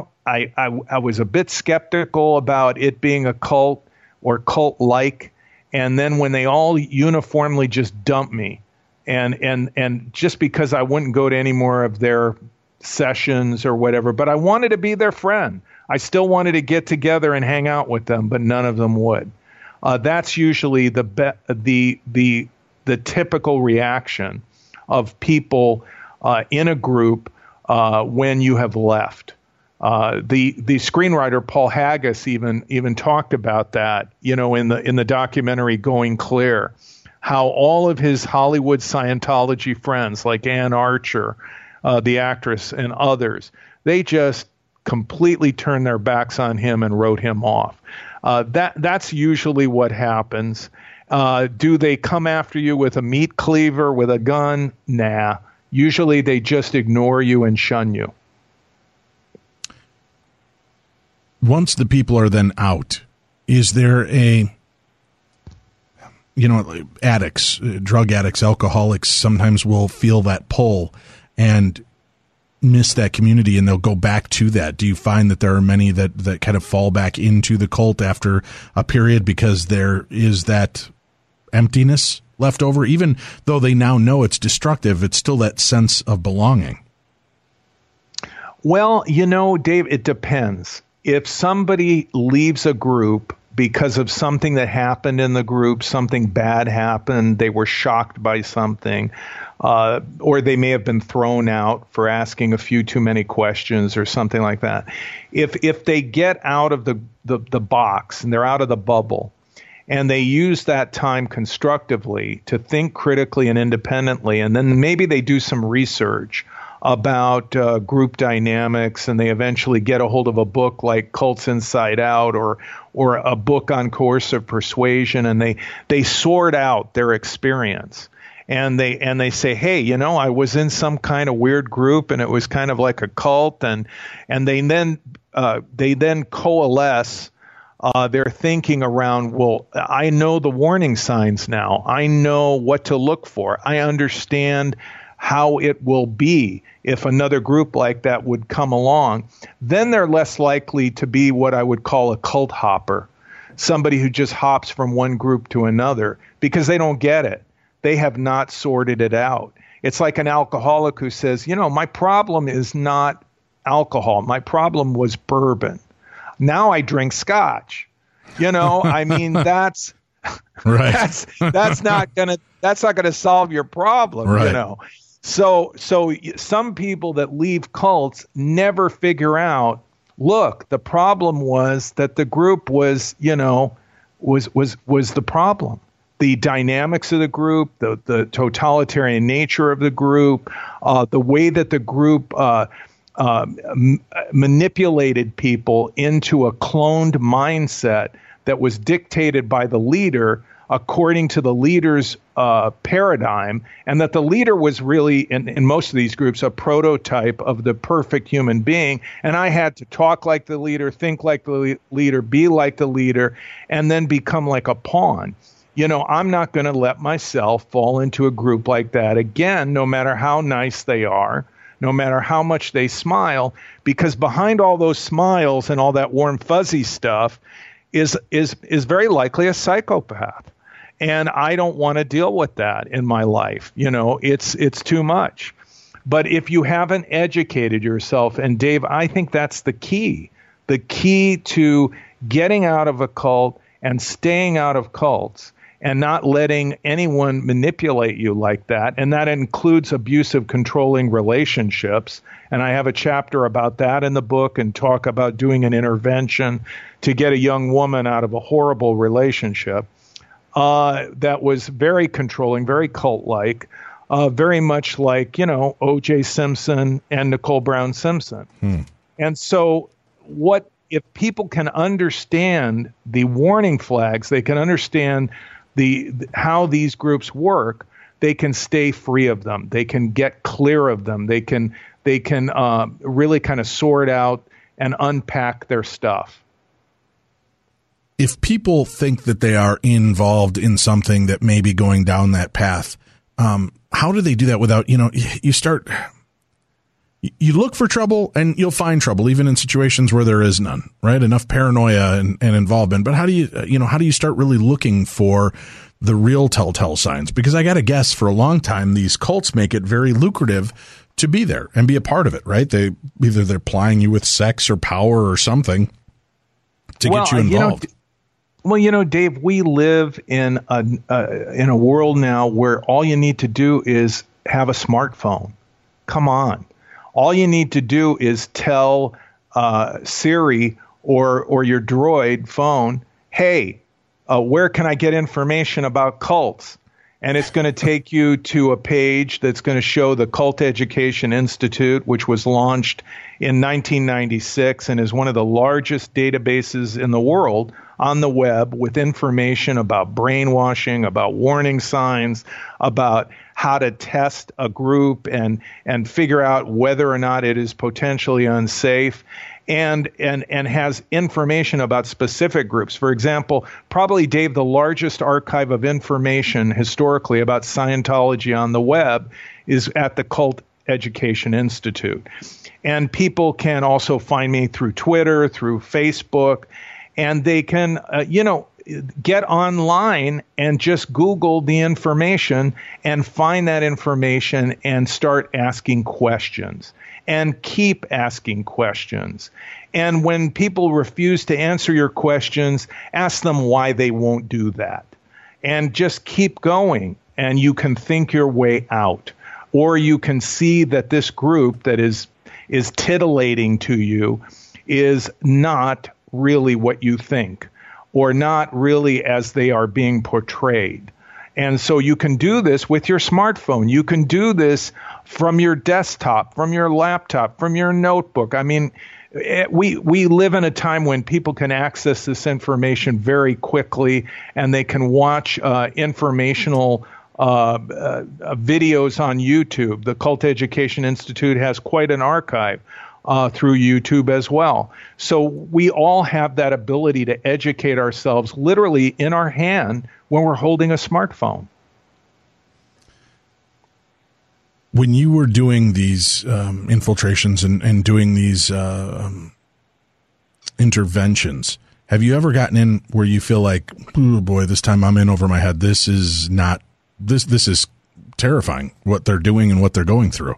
I was a bit skeptical about it being a cult or cult-like. And then when they all uniformly just dumped me, and just because I wouldn't go to any more of their sessions or whatever, but I wanted to be their friend. I still wanted to get together and hang out with them, but none of them would. That's usually the typical reaction of people in a group when you have left. The screenwriter Paul Haggis even talked about that, in the documentary Going Clear, how all of his Hollywood Scientology friends like Ann Archer, the actress, and others, they just completely turned their backs on him and wrote him off. That's usually what happens. Do they come after you with a meat cleaver, with a gun? Nah. Usually they just ignore you and shun you. Once the people are then out, is there addicts, drug addicts, alcoholics sometimes will feel that pull and miss that community, and they'll go back to that. Do you find that there are many that kind of fall back into the cult after a period because there is that emptiness left over? Even though they now know it's destructive, it's still that sense of belonging. Well, Dave, it depends. If somebody leaves a group because of something that happened in the group, something bad happened, they were shocked by something, or they may have been thrown out for asking a few too many questions or something like that. If they get out of the box and they're out of the bubble, and they use that time constructively to think critically and independently, and then maybe they do some research about group dynamics, and they eventually get a hold of a book like Cults Inside Out or a book on coercive persuasion, and they sort out their experience. And they say, hey, I was in some kind of weird group, and it was kind of like a cult, and they then coalesce their thinking around, well, I know the warning signs now. I know what to look for. I understand how it will be if another group like that would come along. Then they're less likely to be what I would call a cult hopper, somebody who just hops from one group to another because they don't get it. They have not sorted it out. It's like an alcoholic who says, my problem is not alcohol. My problem was bourbon. Now I drink scotch. I mean, that's right. that's not gonna solve your problem. Right. So some people that leave cults never figure out, look, the problem was that the group was the problem. The dynamics of the group, the totalitarian nature of the group, the way that the group manipulated people into a cloned mindset that was dictated by the leader according to the leader's paradigm, and that the leader was really, in most of these groups, a prototype of the perfect human being. And I had to talk like the leader, think like the leader, be like the leader, and then become like a pawn. I'm not going to let myself fall into a group like that again, no matter how nice they are, no matter how much they smile, because behind all those smiles and all that warm, fuzzy stuff is very likely a psychopath. And I don't want to deal with that in my life. It's too much. But if you haven't educated yourself, and Dave, I think that's the key to getting out of a cult and staying out of cults and not letting anyone manipulate you like that. And that includes abusive, controlling relationships. And I have a chapter about that in the book and talk about doing an intervention to get a young woman out of a horrible relationship that was very controlling, very cult-like, very much like, O.J. Simpson and Nicole Brown Simpson. And so if people can understand the warning flags, they can understand how these groups work, they can stay free of them. They can get clear of them. They can really kind of sort out and unpack their stuff. If people think that they are involved in something that may be going down that path, how do they do that without, you look for trouble and you'll find trouble even in situations where there is none, right? Enough paranoia and involvement. But how do you start really looking for the real telltale signs? Because I got to guess, for a long time, these cults make it very lucrative to be there and be a part of it, right? They're plying you with sex or power or something to get you involved. Dave, we live in a world now where all you need to do is have a smartphone. Come on. All you need to do is tell Siri or your Droid phone, hey, where can I get information about cults? And it's going to take you to a page that's going to show the Cult Education Institute, which was launched in 1996 and is one of the largest databases in the world on the web with information about brainwashing, about warning signs, about how to test a group and figure out whether or not it is potentially unsafe. And has information about specific groups. For example, probably, Dave, the largest archive of information historically about Scientology on the web is at the Cult Education Institute. And people can also find me through Twitter, through Facebook, and they can, get online and just Google the information and find that information and start asking questions. And keep asking questions. And when people refuse to answer your questions, ask them why they won't do that. And just keep going, and you can think your way out. Or you can see that this group that is titillating to you is not really what you think, or not really as they are being portrayed. And so you can do this with your smartphone. You can do this from your desktop, from your laptop, from your notebook. I mean, we live in a time when people can access this information very quickly, and they can watch informational videos on YouTube. The Cult Education Institute has quite an archive through YouTube as well. So we all have that ability to educate ourselves literally in our hand when we're holding a smartphone. When you were doing these infiltrations and doing these interventions, have you ever gotten in where you feel like, oh boy, this time I'm in over my head? This is terrifying, what they're doing and what they're going through.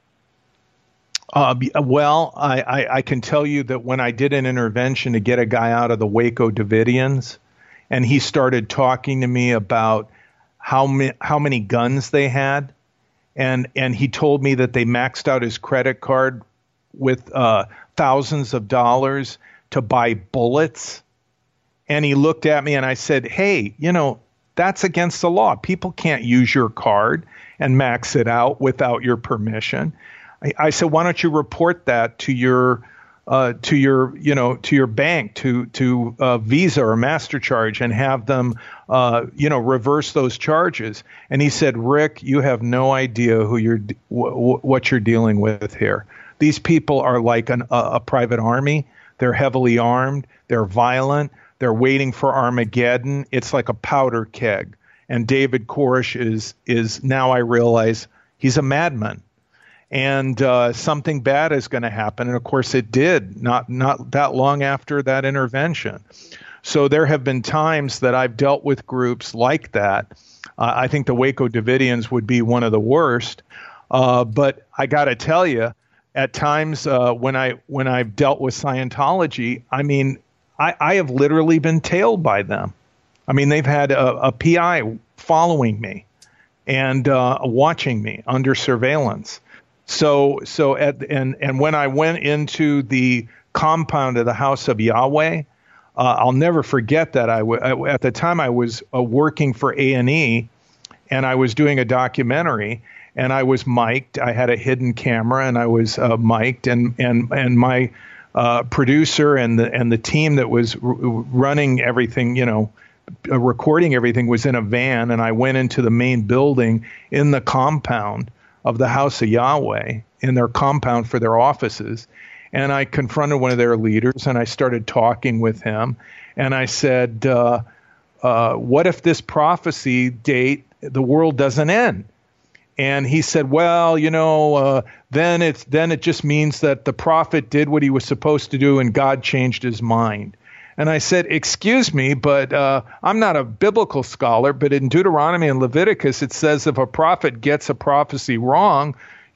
Well, I can tell you that when I did an intervention to get a guy out of the Waco Davidians, and he started talking to me about how many guns they had, and he told me that they maxed out his credit card with thousands of dollars to buy bullets. And he looked at me and I said, hey, that's against the law. People can't use your card and max it out without your permission. I said, why don't you report that to your bank, to Visa or MasterCharge, and have them, reverse those charges. And he said, Rick, you have no idea what you're dealing with here. These people are like a private army. They're heavily armed. They're violent. They're waiting for Armageddon. It's like a powder keg. And David Koresh is now, I realize, he's a madman. And something bad is going to happen. And of course it did, not that long after that intervention. So there have been times that I've dealt with groups like that. I think the Waco Davidians would be one of the worst. But I got to tell you, at times when I've dealt with Scientology, I mean, I have literally been tailed by them. I mean, they've had a PI following me and watching me under surveillance. So when I went into the compound of the House of Yahweh, I'll never forget that at the time I was working for A&E, and I was doing a documentary, and I was mic'd. I had a hidden camera, and I was mic'd, and my producer and the team that was running everything, recording everything, was in a van, and I went into the main building in the compound of the House of Yahweh, in their compound for their offices. And I confronted one of their leaders, and I started talking with him. And I said, what if this prophecy date, the world doesn't end? And he said, well, then it just means that the prophet did what he was supposed to do and God changed his mind. And I said, excuse me, but I'm not a biblical scholar, but in Deuteronomy and Leviticus, it says if a prophet gets a prophecy wrong,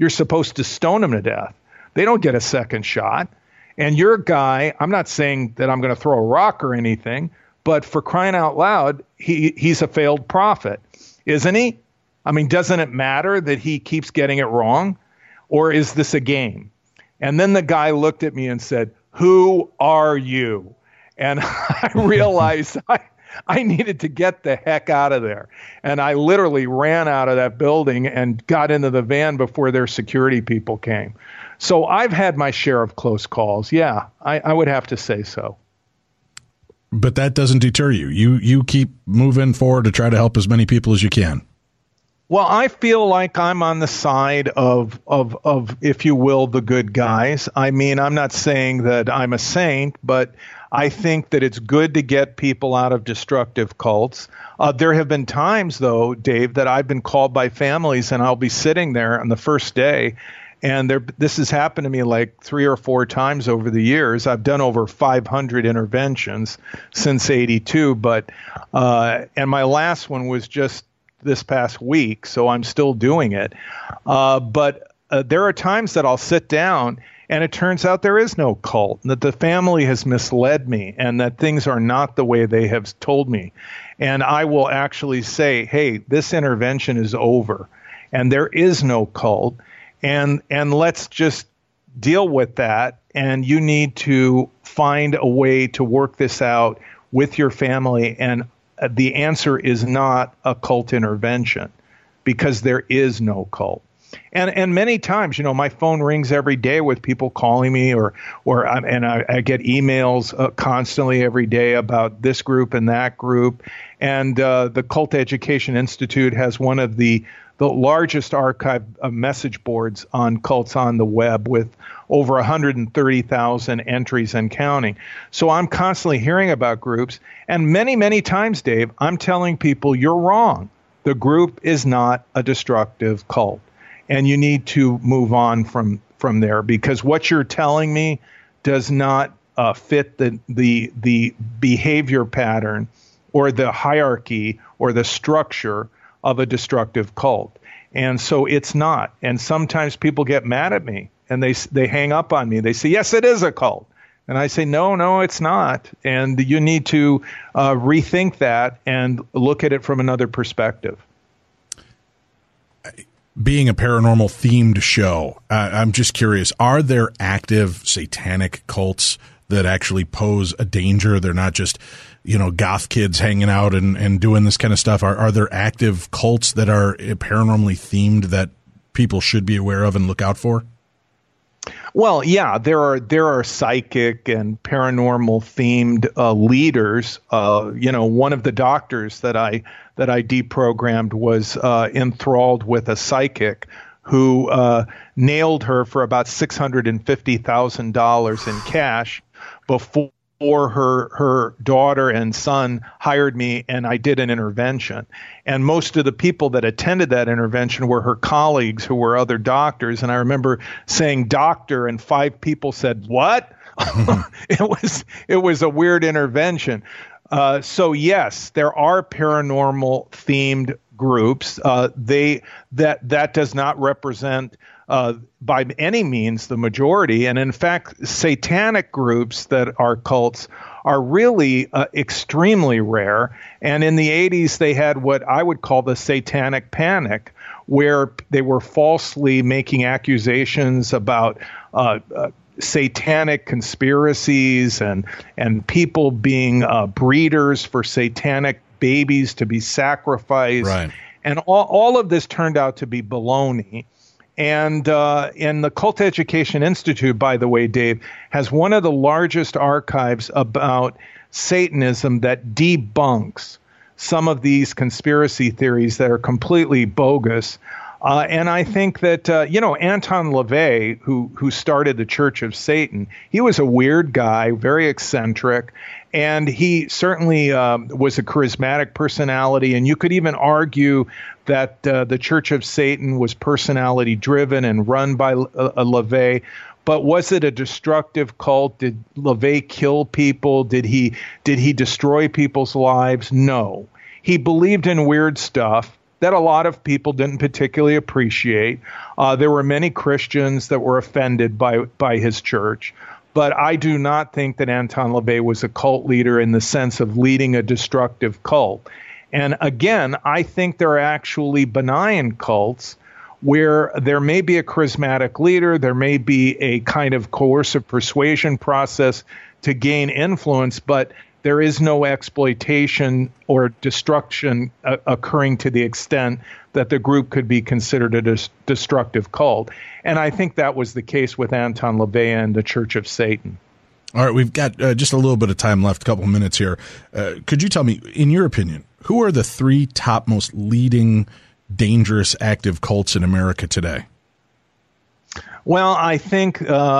you're supposed to stone them to death. They don't get a second shot. And your guy, I'm not saying that I'm going to throw a rock or anything, but for crying out loud, he's a failed prophet, isn't he? I mean, doesn't it matter that he keeps getting it wrong? Or is this a game? And then the guy looked at me and said, "Who are you?" And I realized I needed to get the heck out of there. And I literally ran out of that building and got into the van before their security people came. So I've had my share of close calls. Yeah, I would have to say so. But that doesn't deter you. You keep moving forward to try to help as many people as you can. Well, I feel like I'm on the side of, if you will, the good guys. I mean, I'm not saying that I'm a saint, but I think that it's good to get people out of destructive cults. There have been times, though, Dave, that I've been called by families, and I'll be sitting there on the first day, and this has happened to me like 3 or 4 times over the years. I've done over 500 interventions since '82, and my last one was just this past week, so I'm still doing it. But there are times that I'll sit down and it turns out there is no cult, and that the family has misled me, and that things are not the way they have told me. And I will actually say, hey, this intervention is over, and there is no cult, and let's just deal with that, and you need to find a way to work this out with your family. And the answer is not a cult intervention, because there is no cult. And many times, my phone rings every day with people calling me, or I get emails constantly every day about this group and that group. And the Cult Education Institute has one of the largest archive of message boards on cults on the web, with over 130,000 entries and counting. So I'm constantly hearing about groups. And many, many times, Dave, I'm telling people, you're wrong. The group is not a destructive cult. And you need to move on from there, because what you're telling me does not fit the behavior pattern or the hierarchy or the structure of a destructive cult. And so it's not. And sometimes people get mad at me and they hang up on me. They say, yes, it is a cult. And I say, no, it's not. And you need to rethink that and look at it from another perspective. Being a paranormal themed show, I'm just curious, are there active satanic cults that actually pose a danger? They're not just, goth kids hanging out and doing this kind of stuff. Are there active cults that are paranormally themed that people should be aware of and look out for? Well, yeah, there are psychic and paranormal themed leaders. One of the doctors that I deprogrammed was enthralled with a psychic who nailed her for about $650,000 in cash before her daughter and son hired me, and I did an intervention. And most of the people that attended that intervention were her colleagues who were other doctors. And I remember saying doctor, and 5 people said, what? It was a weird intervention. So yes, there are paranormal themed groups. That does not represent by any means the majority. And in fact, satanic groups that are cults are really extremely rare. And in the 80s, they had what I would call the satanic panic, where they were falsely making accusations about satanic conspiracies and people being breeders for satanic babies to be sacrificed. Right. And all of this turned out to be baloney. And the Cult Education Institute, by the way, Dave, has one of the largest archives about Satanism that debunks some of these conspiracy theories that are completely bogus. And I think that, Anton LaVey, who started the Church of Satan, he was a weird guy, very eccentric, and he certainly was a charismatic personality. And you could even argue that the Church of Satan was personality-driven and run by LaVey. But was it a destructive cult? Did LaVey kill people? Did he destroy people's lives? No. He believed in weird stuff. that a lot of people didn't particularly appreciate. There were many Christians that were offended by his church. But I do not think that Anton LaVey was a cult leader in the sense of leading a destructive cult. And again, I think there are actually benign cults where there may be a charismatic leader, there may be a kind of coercive persuasion process to gain influence, but there is no exploitation or destruction occurring to the extent that the group could be considered a destructive cult. And I think that was the case with Anton LaVey and the Church of Satan. All right, we've got just a little bit of time left, a couple of minutes here. Could you tell me, in your opinion, who are the three top most leading, dangerous, active cults in America today? Well, I think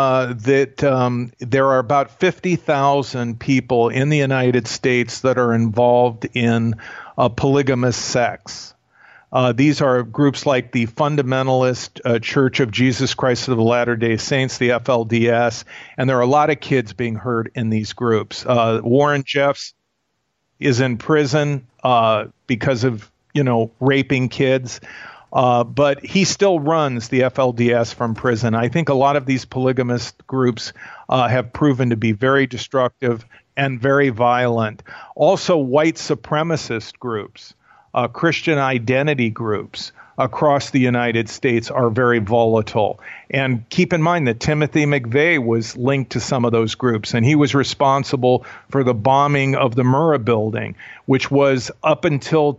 that there are about 50,000 people in the United States that are involved in polygamous sex. These are groups like the Fundamentalist Church of Jesus Christ of the Latter-day Saints, the FLDS, and there are a lot of kids being hurt in these groups. Warren Jeffs is in prison because of, raping kids. But he still runs the FLDS from prison. I think a lot of these polygamist groups have proven to be very destructive and very violent. Also, white supremacist groups, Christian identity groups across the United States are very volatile. And keep in mind that Timothy McVeigh was linked to some of those groups, and he was responsible for the bombing of the Murrah building, which was up until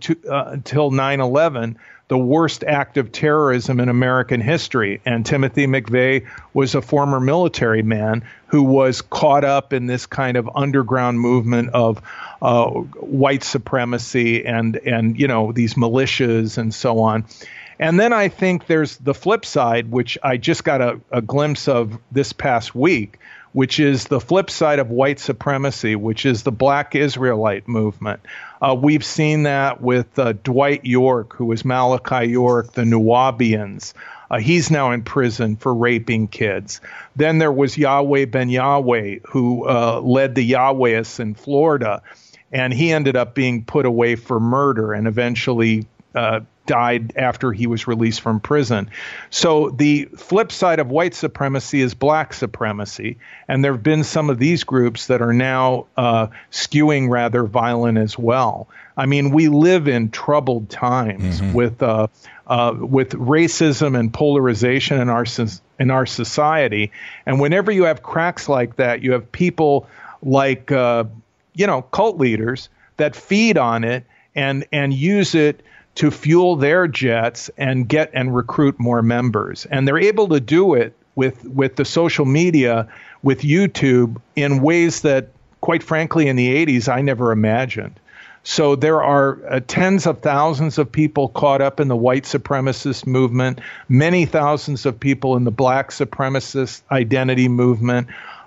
9/11, the worst act of terrorism in American history. And Timothy McVeigh was a former military man who was caught up in this kind of underground movement of white supremacy and these militias and so on. And then I think there's the flip side, which I just got a glimpse of this past week, which is the flip side of white supremacy, which is the Black Israelite movement. We've seen that with Dwight York, who was Malachi York, the Nuwabians. He's now in prison for raping kids. Then there was Yahweh Ben Yahweh, who led the Yahwehists in Florida, and he ended up being put away for murder and eventually died after he was released from prison. So the flip side of white supremacy is black supremacy, and there have been some of these groups that are now skewing rather violent as well. I mean, we live in troubled times with racism and polarization in our society, and whenever you have cracks like that, you have people like cult leaders that feed on it and use it to fuel their jets and get and recruit more members. And they're able to do it with the social media, with YouTube, in ways that, quite frankly, in the 80s, I never imagined. So there are tens of thousands of people caught up in the white supremacist movement, many thousands of people in the black supremacist identity movement,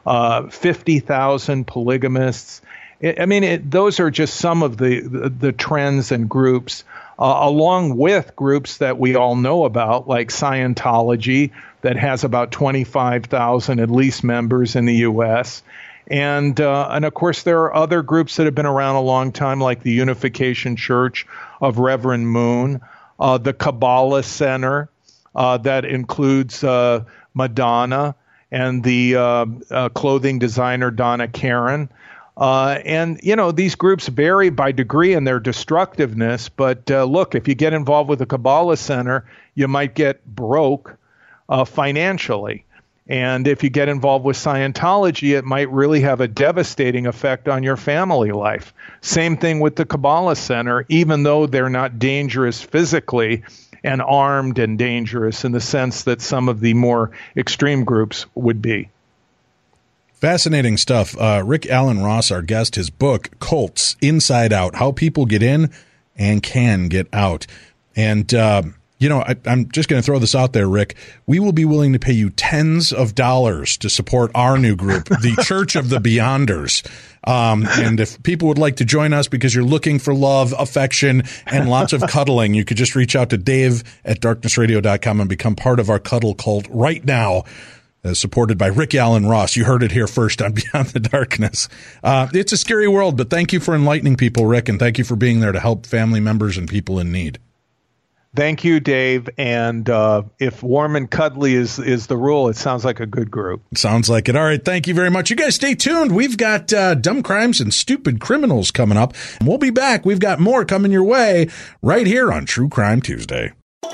50,000 polygamists. I mean, those are just some of the trends and groups, along with groups that we all know about, like Scientology, that has about 25,000 at least members in the U.S. And of course, there are other groups that have been around a long time, like the Unification Church of Reverend Moon, the Kabbalah Center, that includes Madonna and the clothing designer Donna Karan. And, these groups vary by degree in their destructiveness. But look, if you get involved with the Kabbalah Center, you might get broke financially. And if you get involved with Scientology, it might really have a devastating effect on your family life. Same thing with the Kabbalah Center, even though they're not dangerous physically and armed and dangerous in the sense that some of the more extreme groups would be. Fascinating stuff. Rick Alan Ross, our guest, his book, Cults, Inside Out, How People Get In and Can Get Out. And, I'm just going to throw this out there, Rick. We will be willing to pay you tens of dollars to support our new group, the Church of the Beyonders. And if people would like to join us because you're looking for love, affection, and lots of cuddling, you could just reach out to Dave at darknessradio.com and become part of our cuddle cult right now. Supported by Rick Alan Ross. You heard it here first on Beyond the Darkness. It's a scary world, but thank you for enlightening people, Rick, and thank you for being there to help family members and people in need. Thank you, Dave. And if warm and cuddly is the rule, it sounds like a good group. Sounds like it. All right. Thank you very much. You guys stay tuned. We've got Dumb Crimes and Stupid Criminals coming up. We'll be back. We've got more coming your way right here on True Crime Tuesday.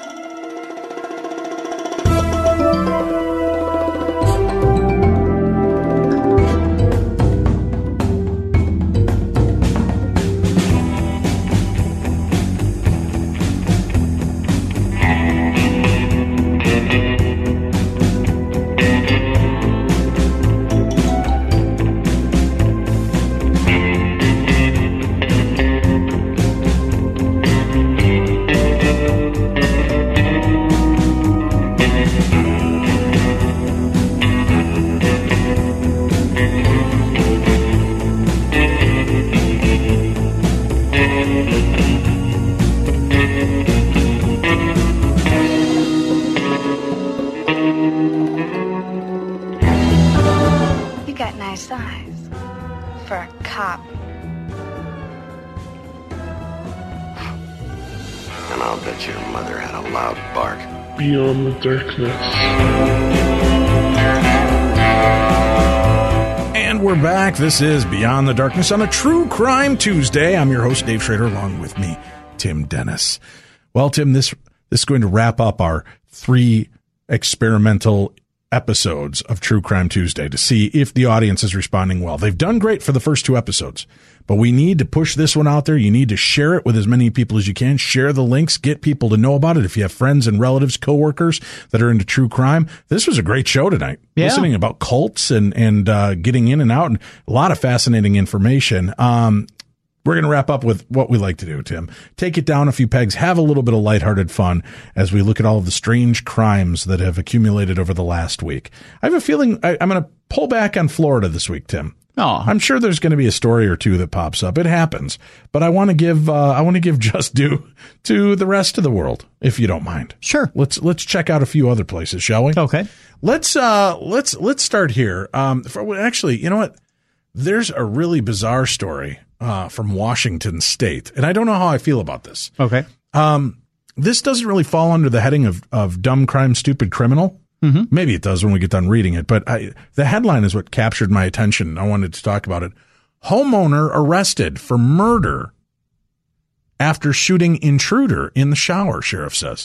Beyond the Darkness. And we're back. This is Beyond the Darkness on a True Crime Tuesday. I'm your host, Dave Schrader, along with me, Tim Dennis. Well, Tim, this is going to wrap up our 3 experimental episodes of True Crime Tuesday to see if the audience is responding well. They've done great for the first 2 episodes, but we need to push this one out there. You need to share it with as many people as you can. Share the links. Get people to know about it. If you have friends and relatives, coworkers that are into true crime, this was a great show tonight. Yeah. Listening about cults and getting in and out, and a lot of fascinating information. We're going to wrap up with what we like to do, Tim. Take it down a few pegs, have a little bit of lighthearted fun as we look at all of the strange crimes that have accumulated over the last week. I have a feeling I'm going to pull back on Florida this week, Tim. Oh, I'm sure there's going to be a story or two that pops up. It happens, but I want to give just due to the rest of the world, if you don't mind. Sure. Let's check out a few other places, shall we? Okay. Let's start here. Actually, you know what? There's a really bizarre story from Washington State, and I don't know how I feel about this. Okay. This doesn't really fall under the heading of dumb crime, stupid criminal. Mm-hmm. Maybe it does when we get done reading it, but the headline is what captured my attention. I wanted to talk about it. Homeowner arrested for murder after shooting intruder in the shower, sheriff says.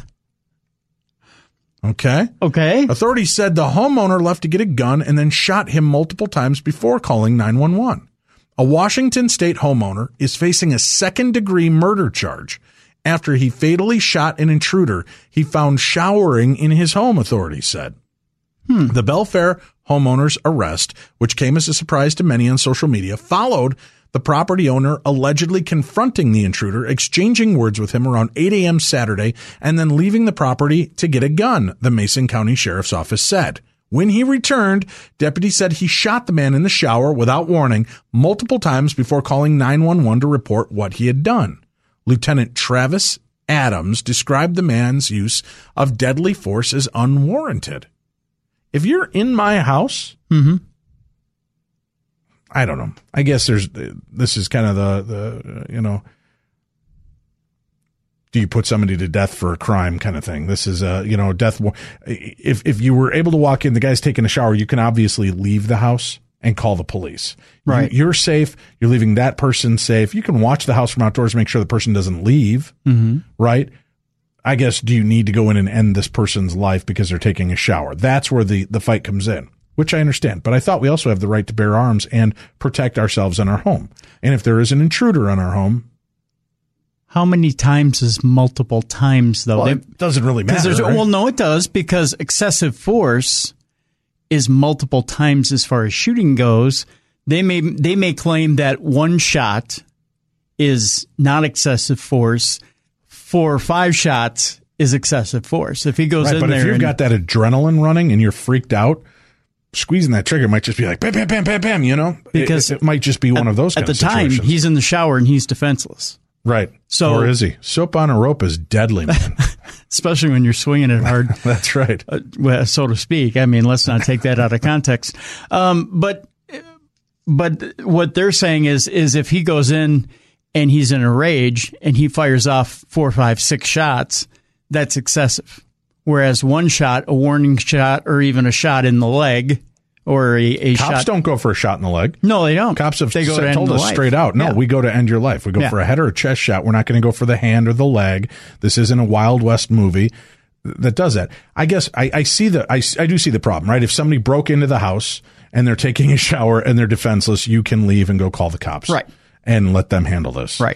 Okay. Authorities said the homeowner left to get a gun and then shot him multiple times before calling 911. A Washington State homeowner is facing a second-degree murder charge after he fatally shot an intruder he found showering in his home, authorities said. The Belfair homeowner's arrest, which came as a surprise to many on social media, followed the property owner allegedly confronting the intruder, exchanging words with him around 8 a.m. Saturday, and then leaving the property to get a gun, the Mason County Sheriff's Office said. When he returned, deputies said he shot the man in the shower without warning multiple times before calling 911 to report what he had done. Lieutenant Travis Adams described the man's use of deadly force as unwarranted. If you're in my house, I don't know. I guess this is kind of the do you put somebody to death for a crime kind of thing? This is death. If you were able to walk in, the guy's taking a shower, you can obviously leave the house and call the police. Right. You're safe. You're leaving that person safe. You can watch the house from outdoors, make sure the person doesn't leave. Mm-hmm. Right. I guess, do you need to go in and end this person's life because they're taking a shower? That's where the fight comes in, which I understand. But I thought we also have the right to bear arms and protect ourselves in our home. And if there is an intruder in our home. How many times is multiple times, though? Well, it doesn't really matter. Right? Well, no, it does, because excessive force is multiple times as far as shooting goes. They may claim that one shot is not excessive force. 4 or 5 shots is excessive force. If he goes in there, but if you've got that adrenaline running and you're freaked out, squeezing that trigger might just be like bam, bam, bam, bam, bam. You know, because it might just be one of those. At the time, he's in the shower and he's defenseless. Right. So, or is he? Soap on a rope is deadly, man. Especially when you're swinging it hard. That's right. So to speak. I mean, let's not take that out of context. But what they're saying is if he goes in and he's in a rage and he fires off 4, 5, 6 shots, that's excessive. Whereas one shot, a warning shot, or even a shot in the leg, or a Cops shot. don't go for a shot in the leg. No, they don't. Cops have they go to told end us life. straight out, no, Yeah. we go to end your life. We go for a head or a chest shot. We're not going to go for the hand or the leg. This isn't a Wild West movie that does that. I guess I do see the problem, right? If somebody broke into the house and they're taking a shower and they're defenseless, you can leave and go call the cops. Right. And let them handle this. Right.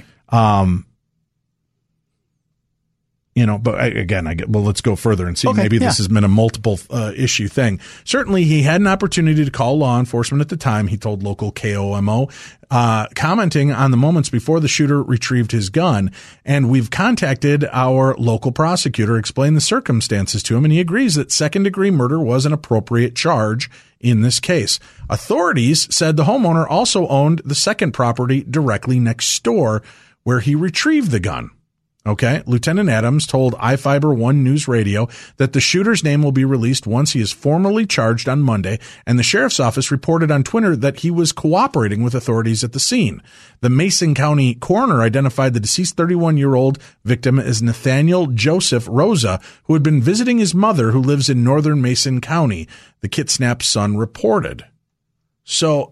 But let's go further and see. Okay, Maybe this has been a multiple issue thing. Certainly, he had an opportunity to call law enforcement at the time. He told local KOMO, commenting on the moments before the shooter retrieved his gun. And we've contacted our local prosecutor, explained the circumstances to him, and he agrees that second-degree murder was an appropriate charge in this case. Authorities said the homeowner also owned the second property directly next door where he retrieved the gun. Okay. Lieutenant Adams told iFiber One News Radio that the shooter's name will be released once he is formally charged on Monday, and the sheriff's office reported on Twitter that he was cooperating with authorities at the scene. The Mason County coroner identified the deceased 31-year-old victim as Nathaniel Joseph Rosa, who had been visiting his mother, who lives in northern Mason County, the Kitsnap Sun reported. So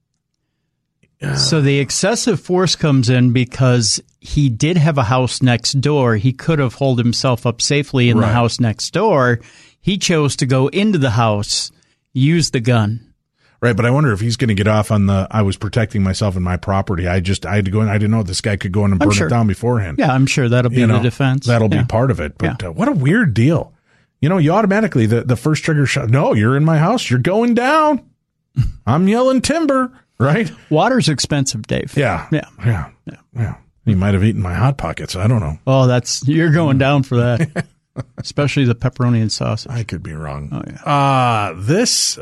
the excessive force comes in because he did have a house next door. He could have holed himself up safely in the house next door. He chose to go into the house, use the gun. Right, but I wonder if he's going to get off on I was protecting myself and my property. I had to go in. I didn't know this guy could go in and burn it down beforehand. Yeah, I'm sure that'll be the defense. That'll be part of it. But what a weird deal. You automatically, the first trigger shot, no, you're in my house. You're going down. I'm yelling timber. Right? Water's expensive, Dave. Yeah. He might have eaten my Hot Pockets. I don't know. Oh, you're going down for that. Especially the pepperoni and sausage. I could be wrong. Oh, yeah. This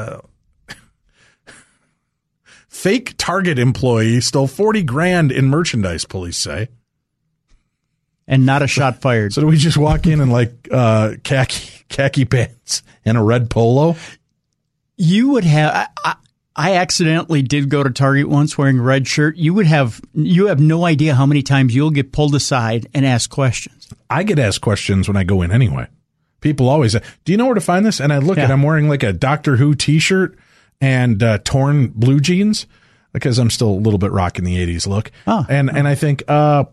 fake Target employee stole $40,000 in merchandise, police say. And not a shot fired. So do we just walk in khaki pants and a red polo? You would have... I accidentally did go to Target once wearing a red shirt. You have no idea how many times you'll get pulled aside and asked questions. I get asked questions when I go in anyway. People always say, do you know where to find this? And I look I'm wearing like a Doctor Who t-shirt and torn blue jeans because I'm still a little bit rocking the 80s look. And I think, no.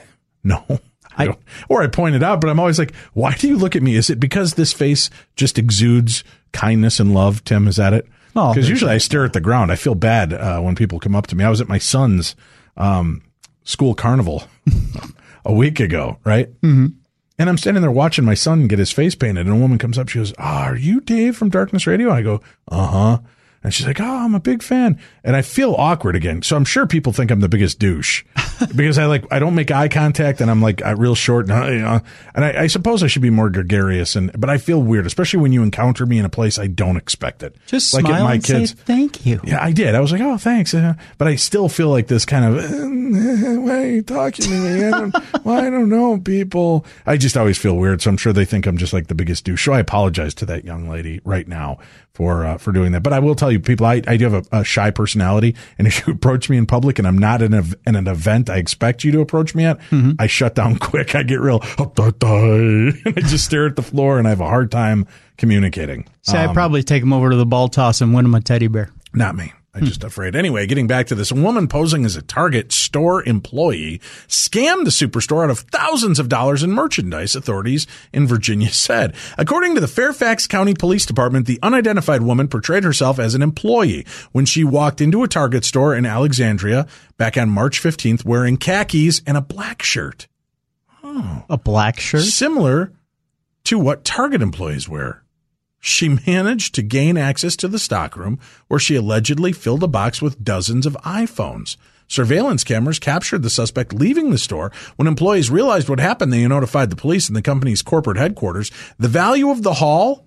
I point it out, but I'm always like, why do you look at me? Is it because this face just exudes kindness and love? Tim, is that it? Because usually I stare at the ground. I feel bad when people come up to me. I was at my son's school carnival a week ago, right? Mm-hmm. And I'm standing there watching my son get his face painted, and a woman comes up. She goes, are you Dave from Darkness Radio? I go, uh-huh. And she's like, oh, I'm a big fan. And I feel awkward again. So I'm sure people think I'm the biggest douche because I don't make eye contact and I'm like real short. And I suppose I should be more gregarious. But I feel weird, especially when you encounter me in a place I don't expect it. Just like smile at my and kids. say thank you. Yeah, I did. I was like, oh, thanks. But I still feel like this kind of, why are you talking to me? I don't know, people. I just always feel weird. So I'm sure they think I'm just like the biggest douche. So I apologize to that young lady right now for doing that. But I will tell you, people, I do have a shy personality, and if you approach me in public and I'm not in an event I expect you to approach me at, I shut down quick. I get real, and I just stare at the floor, and I have a hard time communicating. See, I'd probably take him over to the ball toss and win him a teddy bear. Not me. I'm just afraid. Anyway, getting back to this, a woman posing as a Target store employee scammed the superstore out of thousands of dollars in merchandise, authorities in Virginia said. According to the Fairfax County Police Department, the unidentified woman portrayed herself as an employee when she walked into a Target store in Alexandria back on March 15th wearing khakis and a black shirt. Oh. A black shirt? Similar to what Target employees wear. She managed to gain access to the stockroom where she allegedly filled a box with dozens of iPhones. Surveillance cameras captured the suspect leaving the store. When employees realized what happened, they notified the police and the company's corporate headquarters. The value of the haul?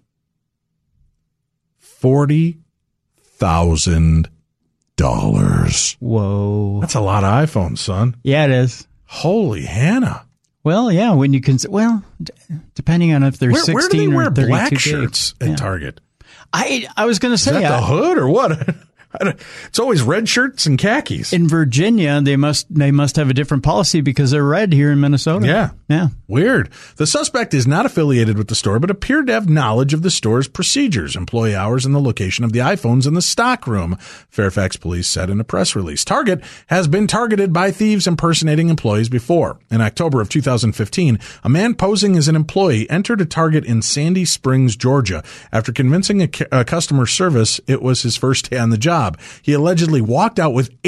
$40,000. Whoa. That's a lot of iPhones, son. Yeah, it is. Holy Hannah. Well, yeah, when you can, depending on if they're 16 where do they or wear 32 black gigs. shirts at Target? I was going to say, is that the hood or what? It's always red shirts and khakis. In Virginia, they must have a different policy because they're red here in Minnesota. Yeah. Weird. The suspect is not affiliated with the store, but appeared to have knowledge of the store's procedures, employee hours, and the location of the iPhones in the stock room, Fairfax police said in a press release. Target has been targeted by thieves impersonating employees before. In October of 2015, a man posing as an employee entered a Target in Sandy Springs, Georgia. After convincing a customer service it was his first day on the job, he allegedly walked out with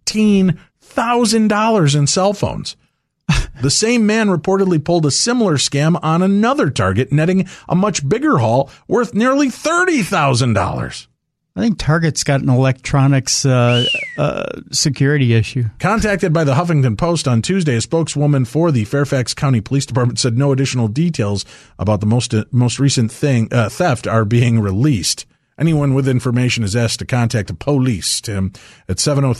$18,000 in cell phones. The same man reportedly pulled a similar scam on another Target, netting a much bigger haul worth nearly $30,000. I think Target's got an electronics security issue. Contacted by the Huffington Post on Tuesday, a spokeswoman for the Fairfax County Police Department said no additional details about the most recent theft are being released. Anyone with information is asked to contact the police, Tim, at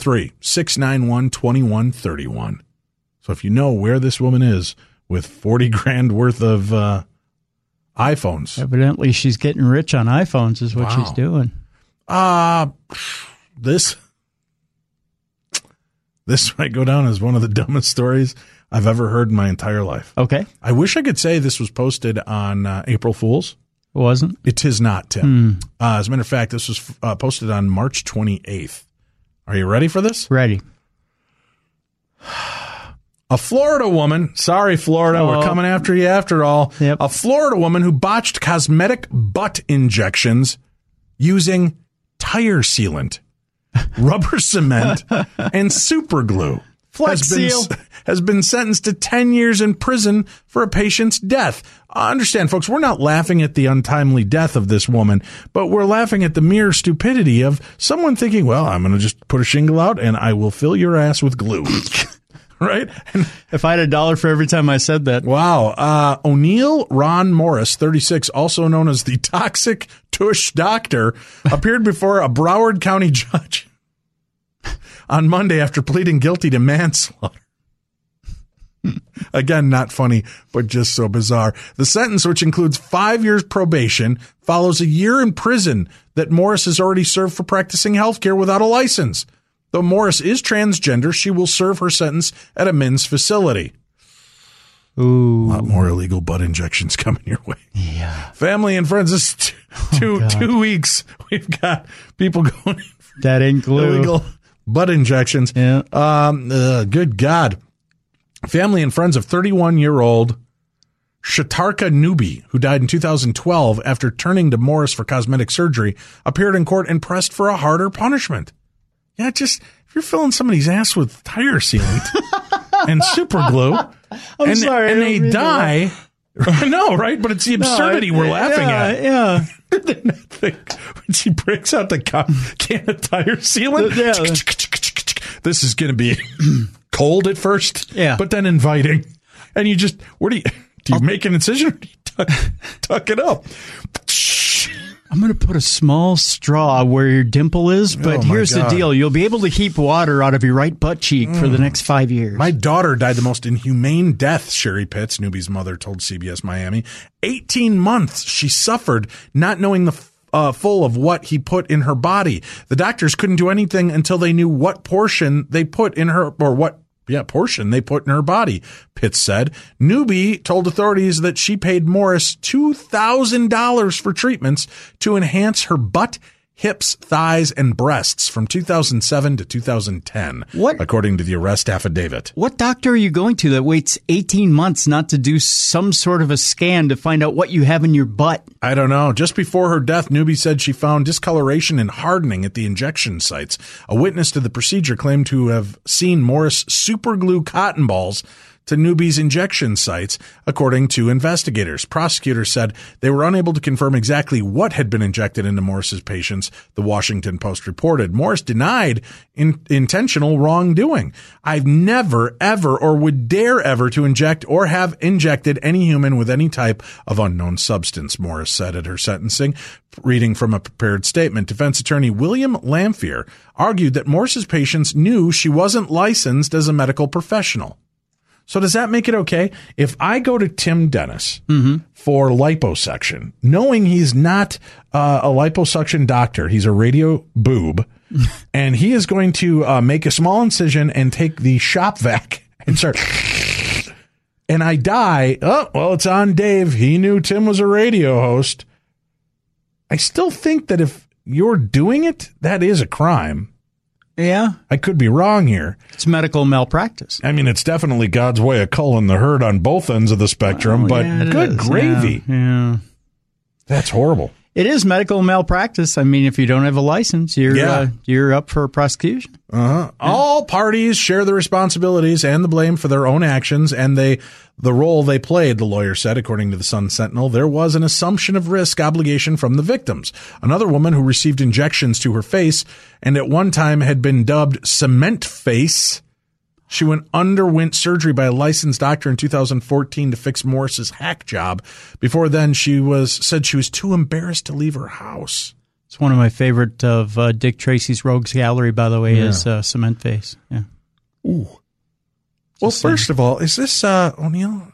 703-691-2131. So if you know where this woman is with $40,000 worth of iPhones. Evidently she's getting rich on iPhones is what she's doing. This might go down as one of the dumbest stories I've ever heard in my entire life. Okay. I wish I could say this was posted on April Fool's. It wasn't? It is not, Tim. As a matter of fact, this was posted on March 28th. Are you ready for this? Ready. A Florida woman, sorry, Florida, we're coming after you after all. Yep. A Florida woman who botched cosmetic butt injections using tire sealant, rubber cement, and super glue. Flex Seal has been sentenced to 10 years in prison for a patient's death. Understand, folks, we're not laughing at the untimely death of this woman, but we're laughing at the mere stupidity of someone thinking, well, I'm going to just put a shingle out and I will fill your ass with glue. Right? If I had $1 for every time I said that. Wow. O'Neill Ron Morris, 36, also known as the Toxic Tush Doctor, appeared before a Broward County judge on Monday after pleading guilty to manslaughter. Again, not funny, but just so bizarre. The sentence, which includes 5 years probation, follows a year in prison that Morris has already served for practicing healthcare without a license. Though Morris is transgender, she will serve her sentence at a men's facility. Ooh. A lot more illegal butt injections coming your way. Yeah. Family and friends, this is two weeks. We've got people going in for that ain't glue. Illegal butt injections. Yeah. Good God. Family and friends of 31-year-old Shatarka Newby, who died in 2012 after turning to Morris for cosmetic surgery, appeared in court and pressed for a harder punishment. Yeah, just if you're filling somebody's ass with tire sealant and super glue, and they die. I know, right? But it's the absurdity we're laughing at. Yeah. When she breaks out the can of tire sealant, this is going to be cold at first, but then inviting. And you just, do you make an incision or do you tuck it up? I'm going to put a small straw where your dimple is, but here's the deal. You'll be able to keep water out of your right butt cheek for the next 5 years. My daughter died the most inhumane death, Sherry Pitts, Newby's mother, told CBS Miami. 18 months she suffered not knowing the full of what he put in her body. The doctors couldn't do anything until they knew what portion they put in her, or what portion they put in her body, Pitts said. Newby told authorities that she paid Morris $2,000 for treatments to enhance her butt, hips, thighs, and breasts from 2007 to 2010, according to the arrest affidavit. What doctor are you going to that waits 18 months not to do some sort of a scan to find out what you have in your butt? I don't know. Just before her death, Newby said she found discoloration and hardening at the injection sites. A witness to the procedure claimed to have seen Morris superglue cotton balls to Newby's injection sites, according to investigators. Prosecutors said they were unable to confirm exactly what had been injected into Morris's patients, the Washington Post reported. Morris denied intentional wrongdoing. I've never, ever, or would dare ever to inject or have injected any human with any type of unknown substance, Morris said at her sentencing. Reading from a prepared statement, defense attorney William Lamphere argued that Morris's patients knew she wasn't licensed as a medical professional. So does that make it okay? If I go to Tim Dennis for liposuction, knowing he's not a liposuction doctor, he's a radio boob, and he is going to make a small incision and take the shop vac and start. And I die. Oh, well, it's on Dave. He knew Tim was a radio host. I still think that if you're doing it, that is a crime. Yeah. I could be wrong here. It's medical malpractice. I mean, it's definitely God's way of culling the herd on both ends of the spectrum, but good gravy. Yeah. That's horrible. It is medical malpractice. I mean, if you don't have a license, you're up for prosecution. All parties share the responsibilities and the blame for their own actions and the role they played, the lawyer said, according to the Sun Sentinel. There was an assumption of risk obligation from the victims. Another woman who received injections to her face and at one time had been dubbed cement face. She underwent surgery by a licensed doctor in 2014 to fix Morris's hack job. Before then, she said she was too embarrassed to leave her house. It's one of my favorite of Dick Tracy's Rogues Gallery, by the way, is Cement Face. Yeah. Ooh. Well, first of all, is this O'Neill?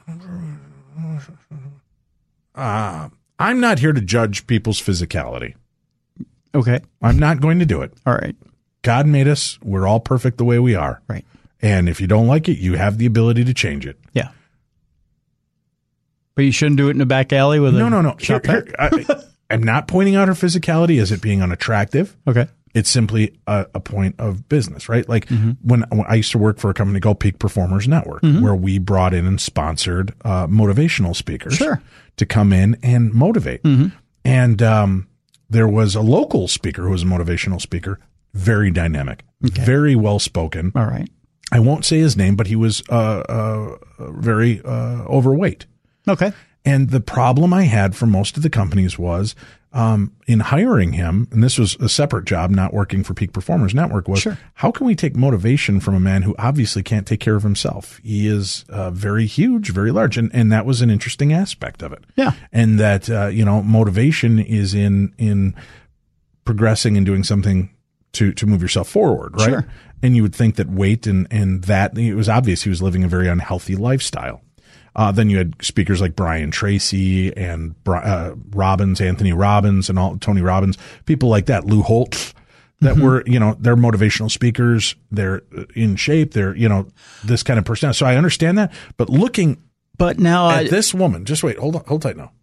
I'm not here to judge people's physicality. Okay. I'm not going to do it. All right. God made us. We're all perfect the way we are. Right. And if you don't like it, you have the ability to change it. Yeah. But you shouldn't do it in a back alley with No. I'm not pointing out her physicality as it being unattractive. Okay. It's simply a point of business, right? Like when I used to work for a company called Peak Performers Network, where we brought in and sponsored motivational speakers to come in and motivate. And there was a local speaker who was a motivational speaker, very dynamic, very well spoken. All right. I won't say his name, but he was very overweight. Okay. And the problem I had for most of the companies was in hiring him, and this was a separate job, not working for Peak Performers Network, was how can we take motivation from a man who obviously can't take care of himself? He is very huge, very large, and that was an interesting aspect of it. Yeah. And that, motivation is in progressing and doing something to move yourself forward, right? Sure. And you would think that weight and that, it was obvious he was living a very unhealthy lifestyle. Then you had speakers like Brian Tracy and Anthony Robbins and Tony Robbins, people like that, Lou Holtz, that were, they're motivational speakers. They're in shape. They're, this kind of person. So I understand that. But looking at this woman, just wait, hold tight now.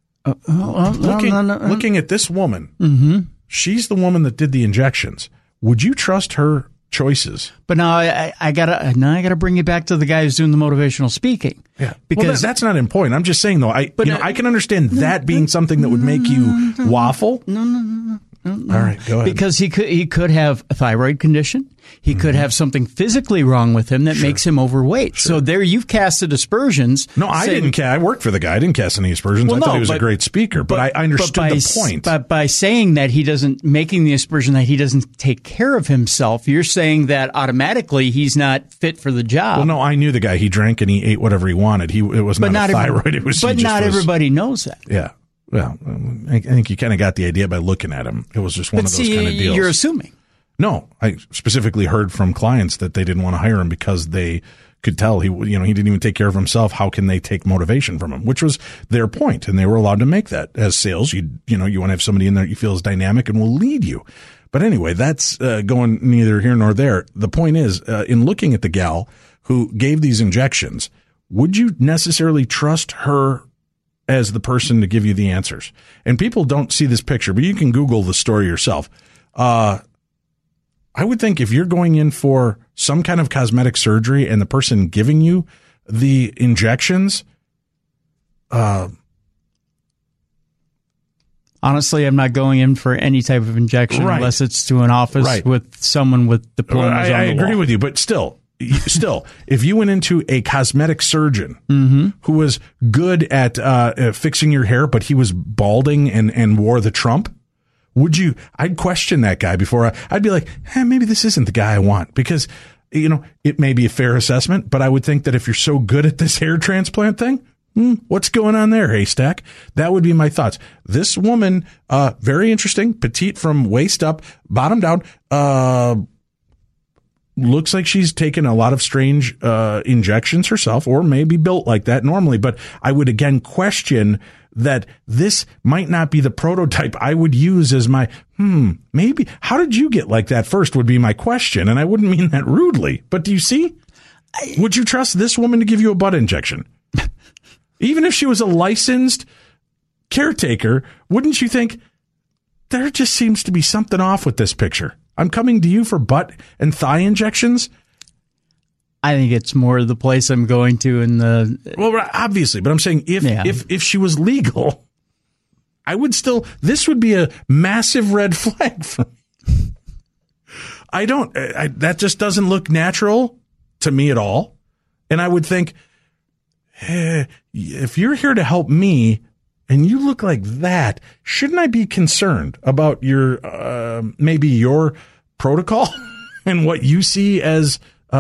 Looking at this woman, she's the woman that did the injections. Would you trust her choices? But now I gotta bring you back to the guy who's doing the motivational speaking. Yeah, because that's not important. I'm just saying though, I can understand that being something that would make you waffle. No. All right, go ahead. Because he could have a thyroid condition. He could have something physically wrong with him that makes him overweight. So there you've casted aspersions. No, I didn't. I worked for the guy. I didn't cast any aspersions. I thought he was a great speaker, but I understood the point. But by saying that making the aspersion that he doesn't take care of himself, you're saying that automatically he's not fit for the job. Well, no, I knew the guy. He drank and he ate whatever he wanted. It was not a thyroid. It was. But not everybody knows that. Yeah. Well, I think you kind of got the idea by looking at him. It was just one of those kind of deals. You're assuming. No, I specifically heard from clients that they didn't want to hire him because they could tell he didn't even take care of himself. How can they take motivation from him? Which was their point, and they were allowed to make that. As sales, you want to have somebody in there you feel is dynamic and will lead you. But anyway, that's going neither here nor there. The point is, in looking at the gal who gave these injections, would you necessarily trust her as the person to give you the answers? And people don't see this picture, but you can Google the story yourself. I would think if you're going in for some kind of cosmetic surgery and the person giving you the injections, honestly, I'm not going in for any type of injection unless it's to an office with someone with diplomas on the wall. I agree with you, but still, if you went into a cosmetic surgeon who was good at fixing your hair, but he was balding and wore the Trump, I'd question that guy before I'd be like, maybe this isn't the guy I want, because, it may be a fair assessment, but I would think that if you're so good at this hair transplant thing, what's going on there, Haystack? That would be my thoughts. This woman, very interesting, petite from waist up, bottom down, looks like she's taken a lot of strange injections herself, or maybe built like that normally. But I would again question that this might not be the prototype I would use as my, maybe, how did you get like that first would be my question. And I wouldn't mean that rudely. But do you see? Would you trust this woman to give you a butt injection? Even if she was a licensed caretaker, wouldn't you think there just seems to be something off with this picture? I'm coming to you for butt and thigh injections? I think it's more the place I'm going to in the... Well, obviously, but I'm saying if she was legal, I would still... This would be a massive red flag for me. That just doesn't look natural to me at all. And I would think, if you're here to help me and you look like that, shouldn't I be concerned about your maybe your protocol and what you see as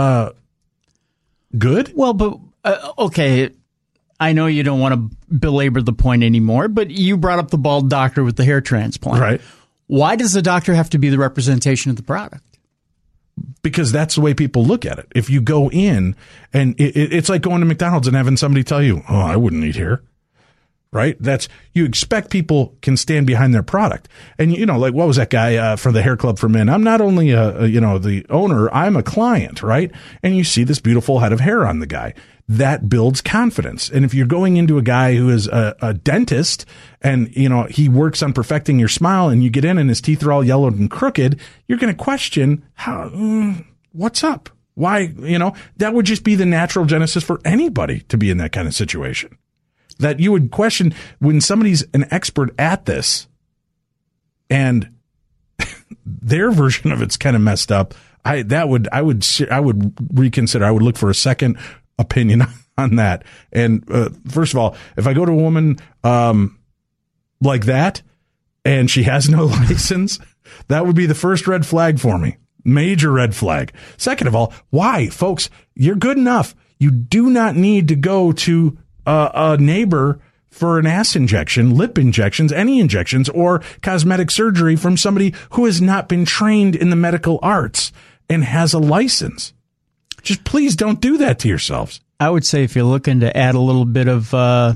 good? Well, but okay, I know you don't want to belabor the point anymore, but you brought up the bald doctor with the hair transplant. Right. Why does the doctor have to be the representation of the product? Because that's the way people look at it. If you go in and it's like going to McDonald's and having somebody tell you, oh, I wouldn't eat here. Right? You expect people can stand behind their product. And, like what was that guy for the Hair Club for Men? I'm not only, the owner, I'm a client, right? And you see this beautiful head of hair on the guy. That builds confidence. And if you're going into a guy who is a dentist and, he works on perfecting your smile and you get in and his teeth are all yellowed and crooked, you're going to question what's up? Why, that would just be the natural genesis for anybody to be in that kind of situation. That you would question when somebody's an expert at this and their version of it's kind of messed up. I would reconsider. I would look for a second opinion on that. And first of all, if I go to a woman like that and she has no license, that would be the first red flag for me. Major red flag. Second of all, why, folks? You're good enough. You do not need to go to a neighbor for an ass injection, lip injections, any injections, or cosmetic surgery from somebody who has not been trained in the medical arts and has a license. Just please don't do that to yourselves. I would say if you're looking to add a little bit of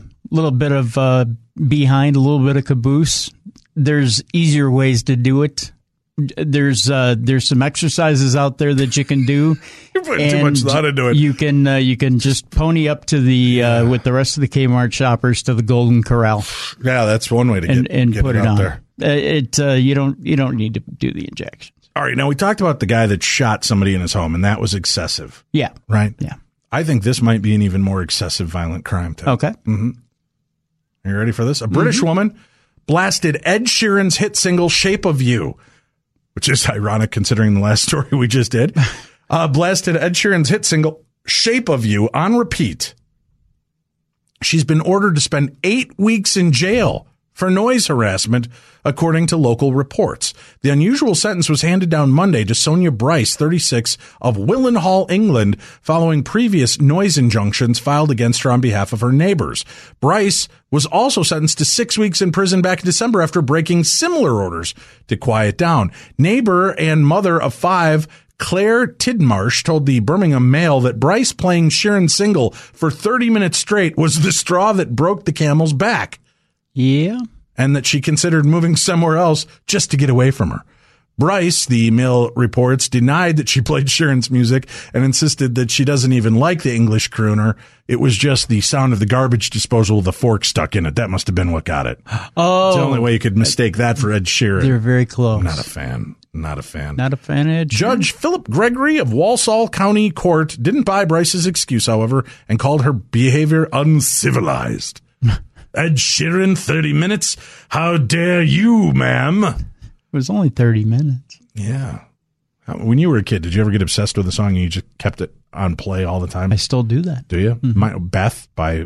behind, a little bit of caboose, there's easier ways to do it. There's some exercises out there that you can do. You're putting too much thought into it. You can just pony up to the with the rest of the Kmart shoppers to the Golden Corral. Yeah, that's one way to get put it it out on there. You don't need to do the injections. All right, now we talked about the guy that shot somebody in his home, and that was excessive. Yeah. Right? Yeah. I think this might be an even more excessive violent crime, Ted. Okay. Mm-hmm. Are you ready for this? A British woman blasted Ed Sheeran's hit single Shape of You, which is ironic considering the last story we just did. Blasted Ed Sheeran's hit single Shape of You on repeat. She's been ordered to spend 8 weeks in jail for noise harassment, according to local reports. The unusual sentence was handed down Monday to Sonia Bryce, 36, of Willenhall, England, following previous noise injunctions filed against her on behalf of her neighbors. Bryce was also sentenced to 6 weeks in prison back in December after breaking similar orders to quiet down. Neighbor and mother of 5, Claire Tidmarsh, told the Birmingham Mail that Bryce playing Sheeran's single for 30 minutes straight was the straw that broke the camel's back. Yeah. And that she considered moving somewhere else just to get away from her. Bryce, the Mail reports, denied that she played Sheeran's music and insisted that she doesn't even like the English crooner. It was just the sound of the garbage disposal with the fork stuck in it. That must have been what got it. Oh. It's the only way you could mistake that for Ed Sheeran. They're very close. Not a fan. Not a fan. Not a fan of Ed Sheeran. Judge Philip Gregory of Walsall County Court didn't buy Bryce's excuse, however, and called her behavior uncivilized. Ed Sheeran, 30 minutes? How dare you, ma'am? It was only 30 minutes. Yeah. When you were a kid, did you ever get obsessed with a song and you just kept it on play all the time? I still do that. Do you? Mm-hmm. Beth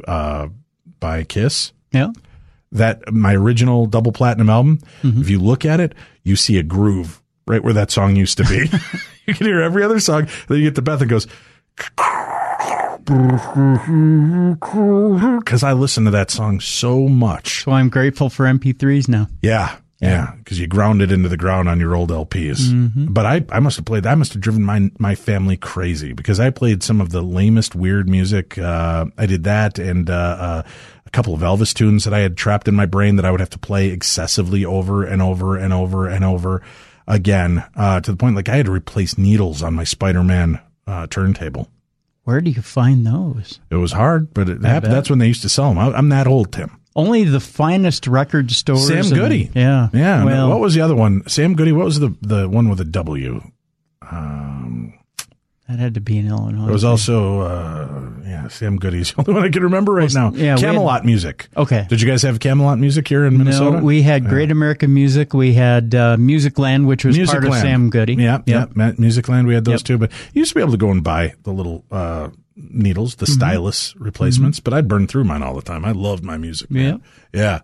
by Kiss. Yeah. My original double platinum album, if you look at it, you see a groove right where that song used to be. You can hear every other song. Then you get to Beth and goes... Because I listen to that song so much. So I'm grateful for MP3s now. Yeah. Yeah, because you ground it into the ground on your old LPs. Mm-hmm. But I must have played. I must have driven my family crazy because I played some of the lamest weird music. I did that and a couple of Elvis tunes that I had trapped in my brain that I would have to play excessively over and over and over and over again, to the point like I had to replace needles on my Spider-Man turntable. Where do you find those? It was hard, but it happened. That's when they used to sell them. I'm that old, Tim. Only the finest record stores. Sam Goody. Yeah. Yeah. Well, what was the other one? Sam Goody. What was the one with a W? That had to be in Illinois. It was also, Sam Goody's the only one I can remember right now. Yeah, Camelot music. Okay. Did you guys have Camelot music here in Minnesota? No, we had Great American Music. We had Musicland, which was part of Sam Goody. Yeah, Musicland. We had those too. But you used to be able to go and buy the little needles, the stylus replacements. But I'd burn through mine all the time. I loved my music. Man. Yeah.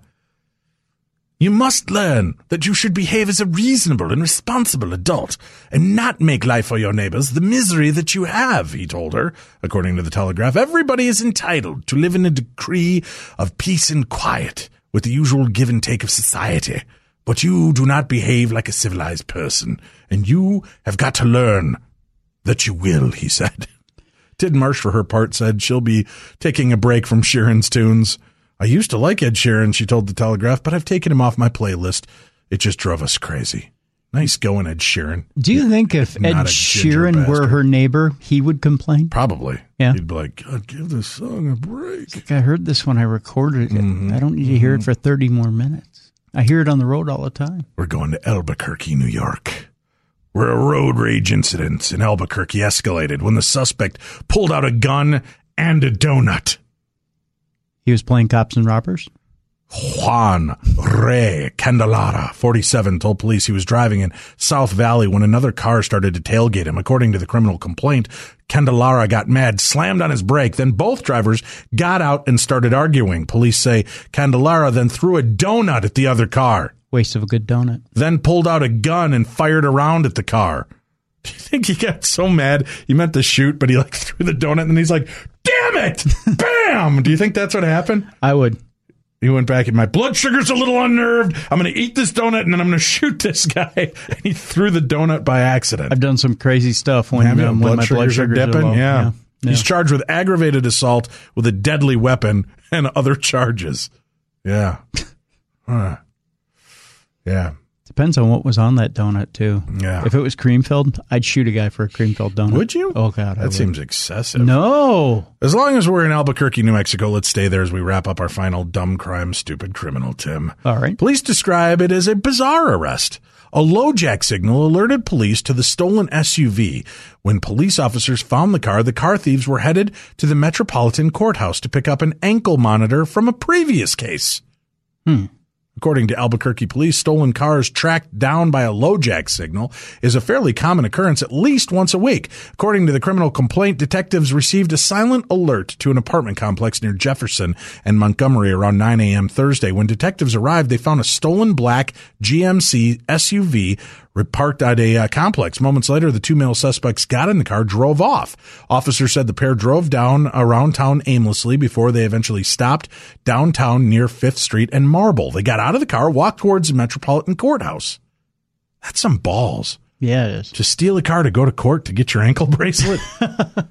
You must learn that you should behave as a reasonable and responsible adult and not make life for your neighbors the misery that you have, he told her. According to the Telegraph, everybody is entitled to live in a degree of peace and quiet with the usual give and take of society. But you do not behave like a civilized person, and you have got to learn that you will, he said. Tidmarsh, for her part, said she'll be taking a break from Sheeran's tunes. I used to like Ed Sheeran, she told the Telegraph, but I've taken him off my playlist. It just drove us crazy. Nice going, Ed Sheeran. Do you think if Ed Sheeran were her neighbor, he would complain? Probably. Yeah. He'd be like, God, give this song a break. Like, I heard this when I recorded it. I don't need to hear it for 30 more minutes. I hear it on the road all the time. We're going to Albuquerque, New York, where a road rage incident in Albuquerque escalated when the suspect pulled out a gun and a donut. He was playing cops and robbers? Juan Rey Candelara, 47, told police he was driving in South Valley when another car started to tailgate him. According to the criminal complaint, Candelara got mad, slammed on his brake, then both drivers got out and started arguing. Police say Candelara then threw a donut at the other car. Waste of a good donut. Then pulled out a gun and fired around at the car. Do you think he got so mad he meant to shoot, but he threw the donut and he's like, damn it! Bam! Do you think that's what happened? I would. He went back and my blood sugar's a little unnerved. I'm going to eat this donut and then I'm going to shoot this guy. And he threw the donut by accident. I've done some crazy stuff when my blood sugars are dipping. low. Yeah. He's charged with aggravated assault with a deadly weapon and other charges. Yeah. Yeah. Depends on what was on that donut, too. Yeah. If it was cream-filled, I'd shoot a guy for a cream-filled donut. Would you? Oh, God. That seems excessive. No. As long as we're in Albuquerque, New Mexico, let's stay there as we wrap up our final dumb crime, stupid criminal, Tim. All right. Police describe it as a bizarre arrest. A LoJack signal alerted police to the stolen SUV. When police officers found the car thieves were headed to the Metropolitan Courthouse to pick up an ankle monitor from a previous case. According to Albuquerque police, stolen cars tracked down by a LoJack signal is a fairly common occurrence at least once a week. According to the criminal complaint, detectives received a silent alert to an apartment complex near Jefferson and Montgomery around 9 a.m. Thursday. When detectives arrived, they found a stolen black GMC SUV parked at a complex. Moments later, the two male suspects got in the car, drove off. Officers said the pair drove down around town aimlessly before they eventually stopped downtown near 5th Street and Marble. They got out of the car, walked towards the Metropolitan Courthouse. That's some balls. Yeah, it is. To steal a car to go to court to get your ankle bracelet? Got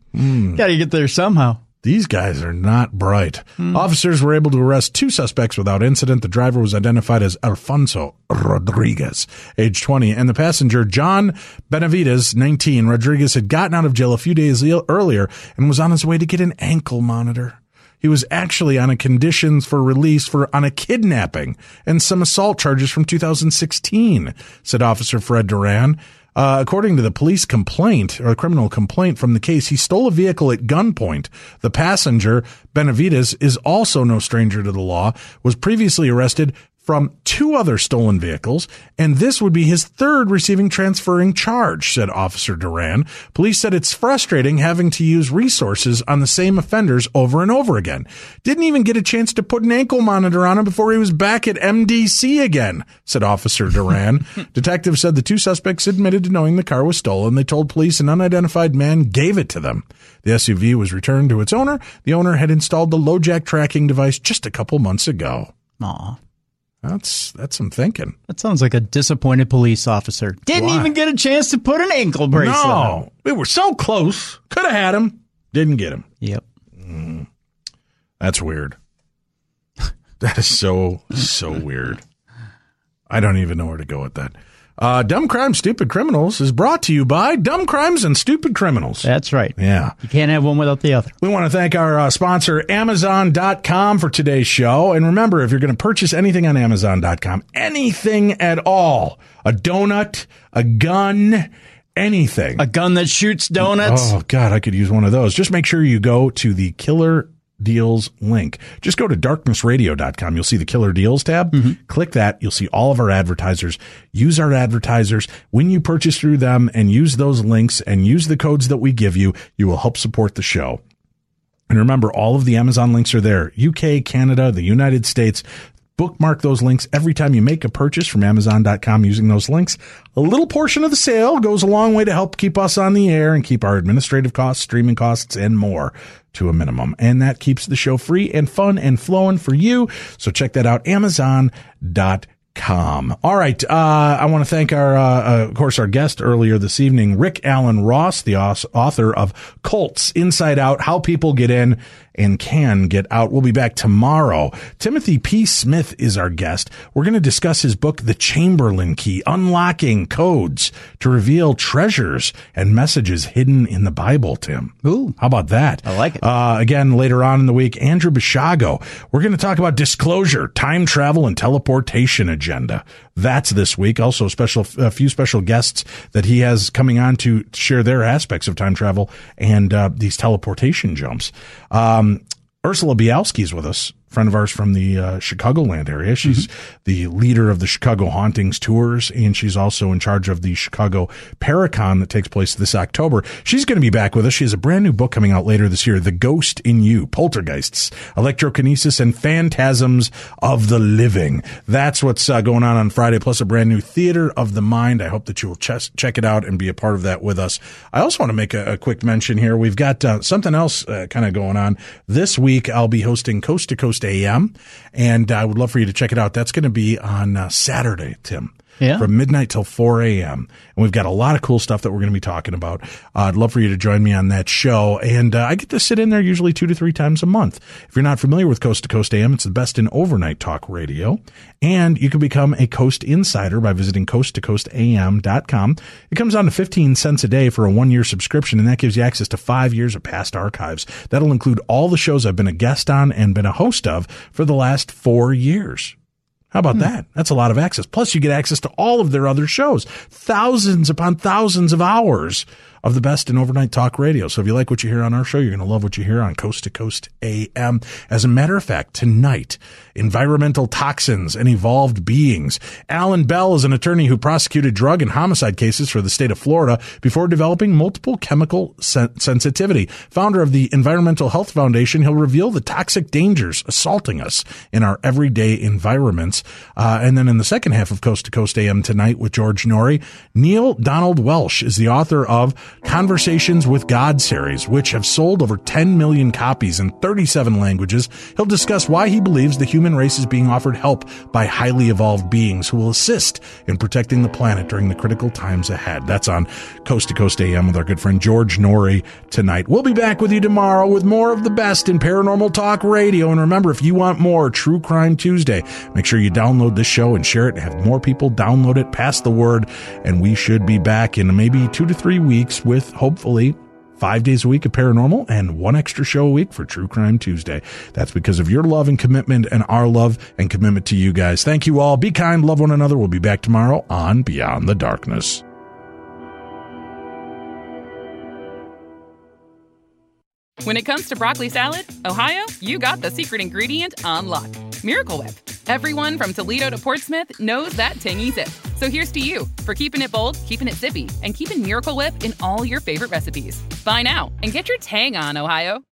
to get there somehow. These guys are not bright. Officers were able to arrest two suspects without incident. The driver was identified as Alfonso Rodriguez, age 20, and the passenger, John Benavides, 19. Rodriguez had gotten out of jail a few days earlier and was on his way to get an ankle monitor. He was actually on a conditions for release on a kidnapping and some assault charges from 2016, said Officer Fred Duran. According to the police complaint, or criminal complaint from the case, he stole a vehicle at gunpoint. The passenger, Benavides, is also no stranger to the law, was previously arrested from two other stolen vehicles, and this would be his third receiving transferring charge, said Officer Duran. Police said it's frustrating having to use resources on the same offenders over and over again. Didn't even get a chance to put an ankle monitor on him before he was back at MDC again, said Officer Duran. Detectives said the two suspects admitted to knowing the car was stolen. They told police an unidentified man gave it to them. The SUV was returned to its owner. The owner had installed the LoJack tracking device just a couple months ago. Aw. That's some thinking. That sounds like a disappointed police officer. Didn't even get a chance to put an ankle bracelet on. No, we were so close. Could have had him. Didn't get him. Yep. That's weird. That is so weird. I don't even know where to go with that. Dumb Crimes, Stupid Criminals is brought to you by Dumb Crimes and Stupid Criminals. That's right. Yeah. You can't have one without the other. We want to thank our sponsor, Amazon.com, for today's show. And remember, if you're going to purchase anything on Amazon.com, anything at all, a donut, a gun, anything. A gun that shoots donuts. Oh, God, I could use one of those. Just make sure you go to the Killer Deals link. Just go to darknessradio.com. You'll see the Killer Deals tab. Click that. You'll see all of our advertisers. Use our advertisers. When you purchase through them and use those links and use the codes that we give you, you will help support the show. And remember, all of the Amazon links are there. UK, Canada, the United States. Bookmark those links every time you make a purchase from Amazon.com using those links. A little portion of the sale goes a long way to help keep us on the air and keep our administrative costs, streaming costs, and more to a minimum. And that keeps the show free and fun and flowing for you. So check that out, Amazon.com. All right. I want to thank of course, our guest earlier this evening, Rick Alan Ross, the author of Cults Inside Out, How People Get In and Can Get Out. We'll be back tomorrow. Timothy P. Smith is our guest. We're going to discuss his book, The Chamberlain Key, Unlocking Codes to Reveal Treasures and Messages Hidden in the Bible, Tim. Ooh. How about that? I like it. Again, later on in the week, Andrew Bishago. We're going to talk about disclosure, time travel, and teleportation agenda. That's this week. Also, a few special guests that he has coming on to share their aspects of time travel and these teleportation jumps. Ursula Bialski is with us, friend of ours from the Chicagoland area. She's the leader of the Chicago Hauntings tours, and she's also in charge of the Chicago Paracon that takes place this October. She's going to be back with us. She has a brand new book coming out later this year, The Ghost in You, Poltergeists, Electrokinesis, and Phantasms of the Living. That's what's going on Friday, plus a brand new Theater of the Mind. I hope that you will check it out and be a part of that with us. I also want to make a quick mention here. We've got something else kind of going on. This week, I'll be hosting Coast to Coast AM, and I would love for you to check it out. That's going to be on Saturday, Tim. Yeah. From midnight till 4 a.m. And we've got a lot of cool stuff that we're going to be talking about. I'd love for you to join me on that show. And I get to sit in there usually 2 to 3 times a month. If you're not familiar with Coast to Coast AM, it's the best in overnight talk radio. And you can become a Coast Insider by visiting coasttocoastam.com. It comes down to 15 cents a day for a 1-year subscription, and that gives you access to 5 years of past archives. That'll include all the shows I've been a guest on and been a host of for the last 4 years. How about that? That's a lot of access. Plus, you get access to all of their other shows. Thousands upon thousands of hours of the best in overnight talk radio. So if you like what you hear on our show, you're going to love what you hear on Coast to Coast AM. As a matter of fact, tonight, environmental toxins and evolved beings. Alan Bell is an attorney who prosecuted drug and homicide cases for the state of Florida before developing multiple chemical sensitivity. Founder of the Environmental Health Foundation, he'll reveal the toxic dangers assaulting us in our everyday environments. And then in the second half of Coast to Coast AM tonight with George Norrie, Neil Donald Welsh is the author of Conversations with God series, which have sold over 10 million copies in 37 languages. He'll discuss why he believes the human race is being offered help by highly evolved beings who will assist in protecting the planet during the critical times ahead. That's on Coast to Coast AM with our good friend George Norrie tonight. We'll be back with you tomorrow with more of the best in paranormal talk radio. And remember, if you want more True Crime Tuesday, make sure you download this show and share it and have more people download it, pass the word, and we should be back in maybe 2 to 3 weeks with hopefully 5 days a week of paranormal and 1 extra show a week for True Crime Tuesday. That's because of your love and commitment and our love and commitment to you guys. Thank you all. Be kind, love one another. We'll be back tomorrow on Beyond the Darkness. When it comes to broccoli salad, Ohio, you got the secret ingredient on lock. Miracle Whip. Everyone from Toledo to Portsmouth knows that tangy zip. So here's to you for keeping it bold, keeping it zippy, and keeping Miracle Whip in all your favorite recipes. Buy now and get your tang on, Ohio.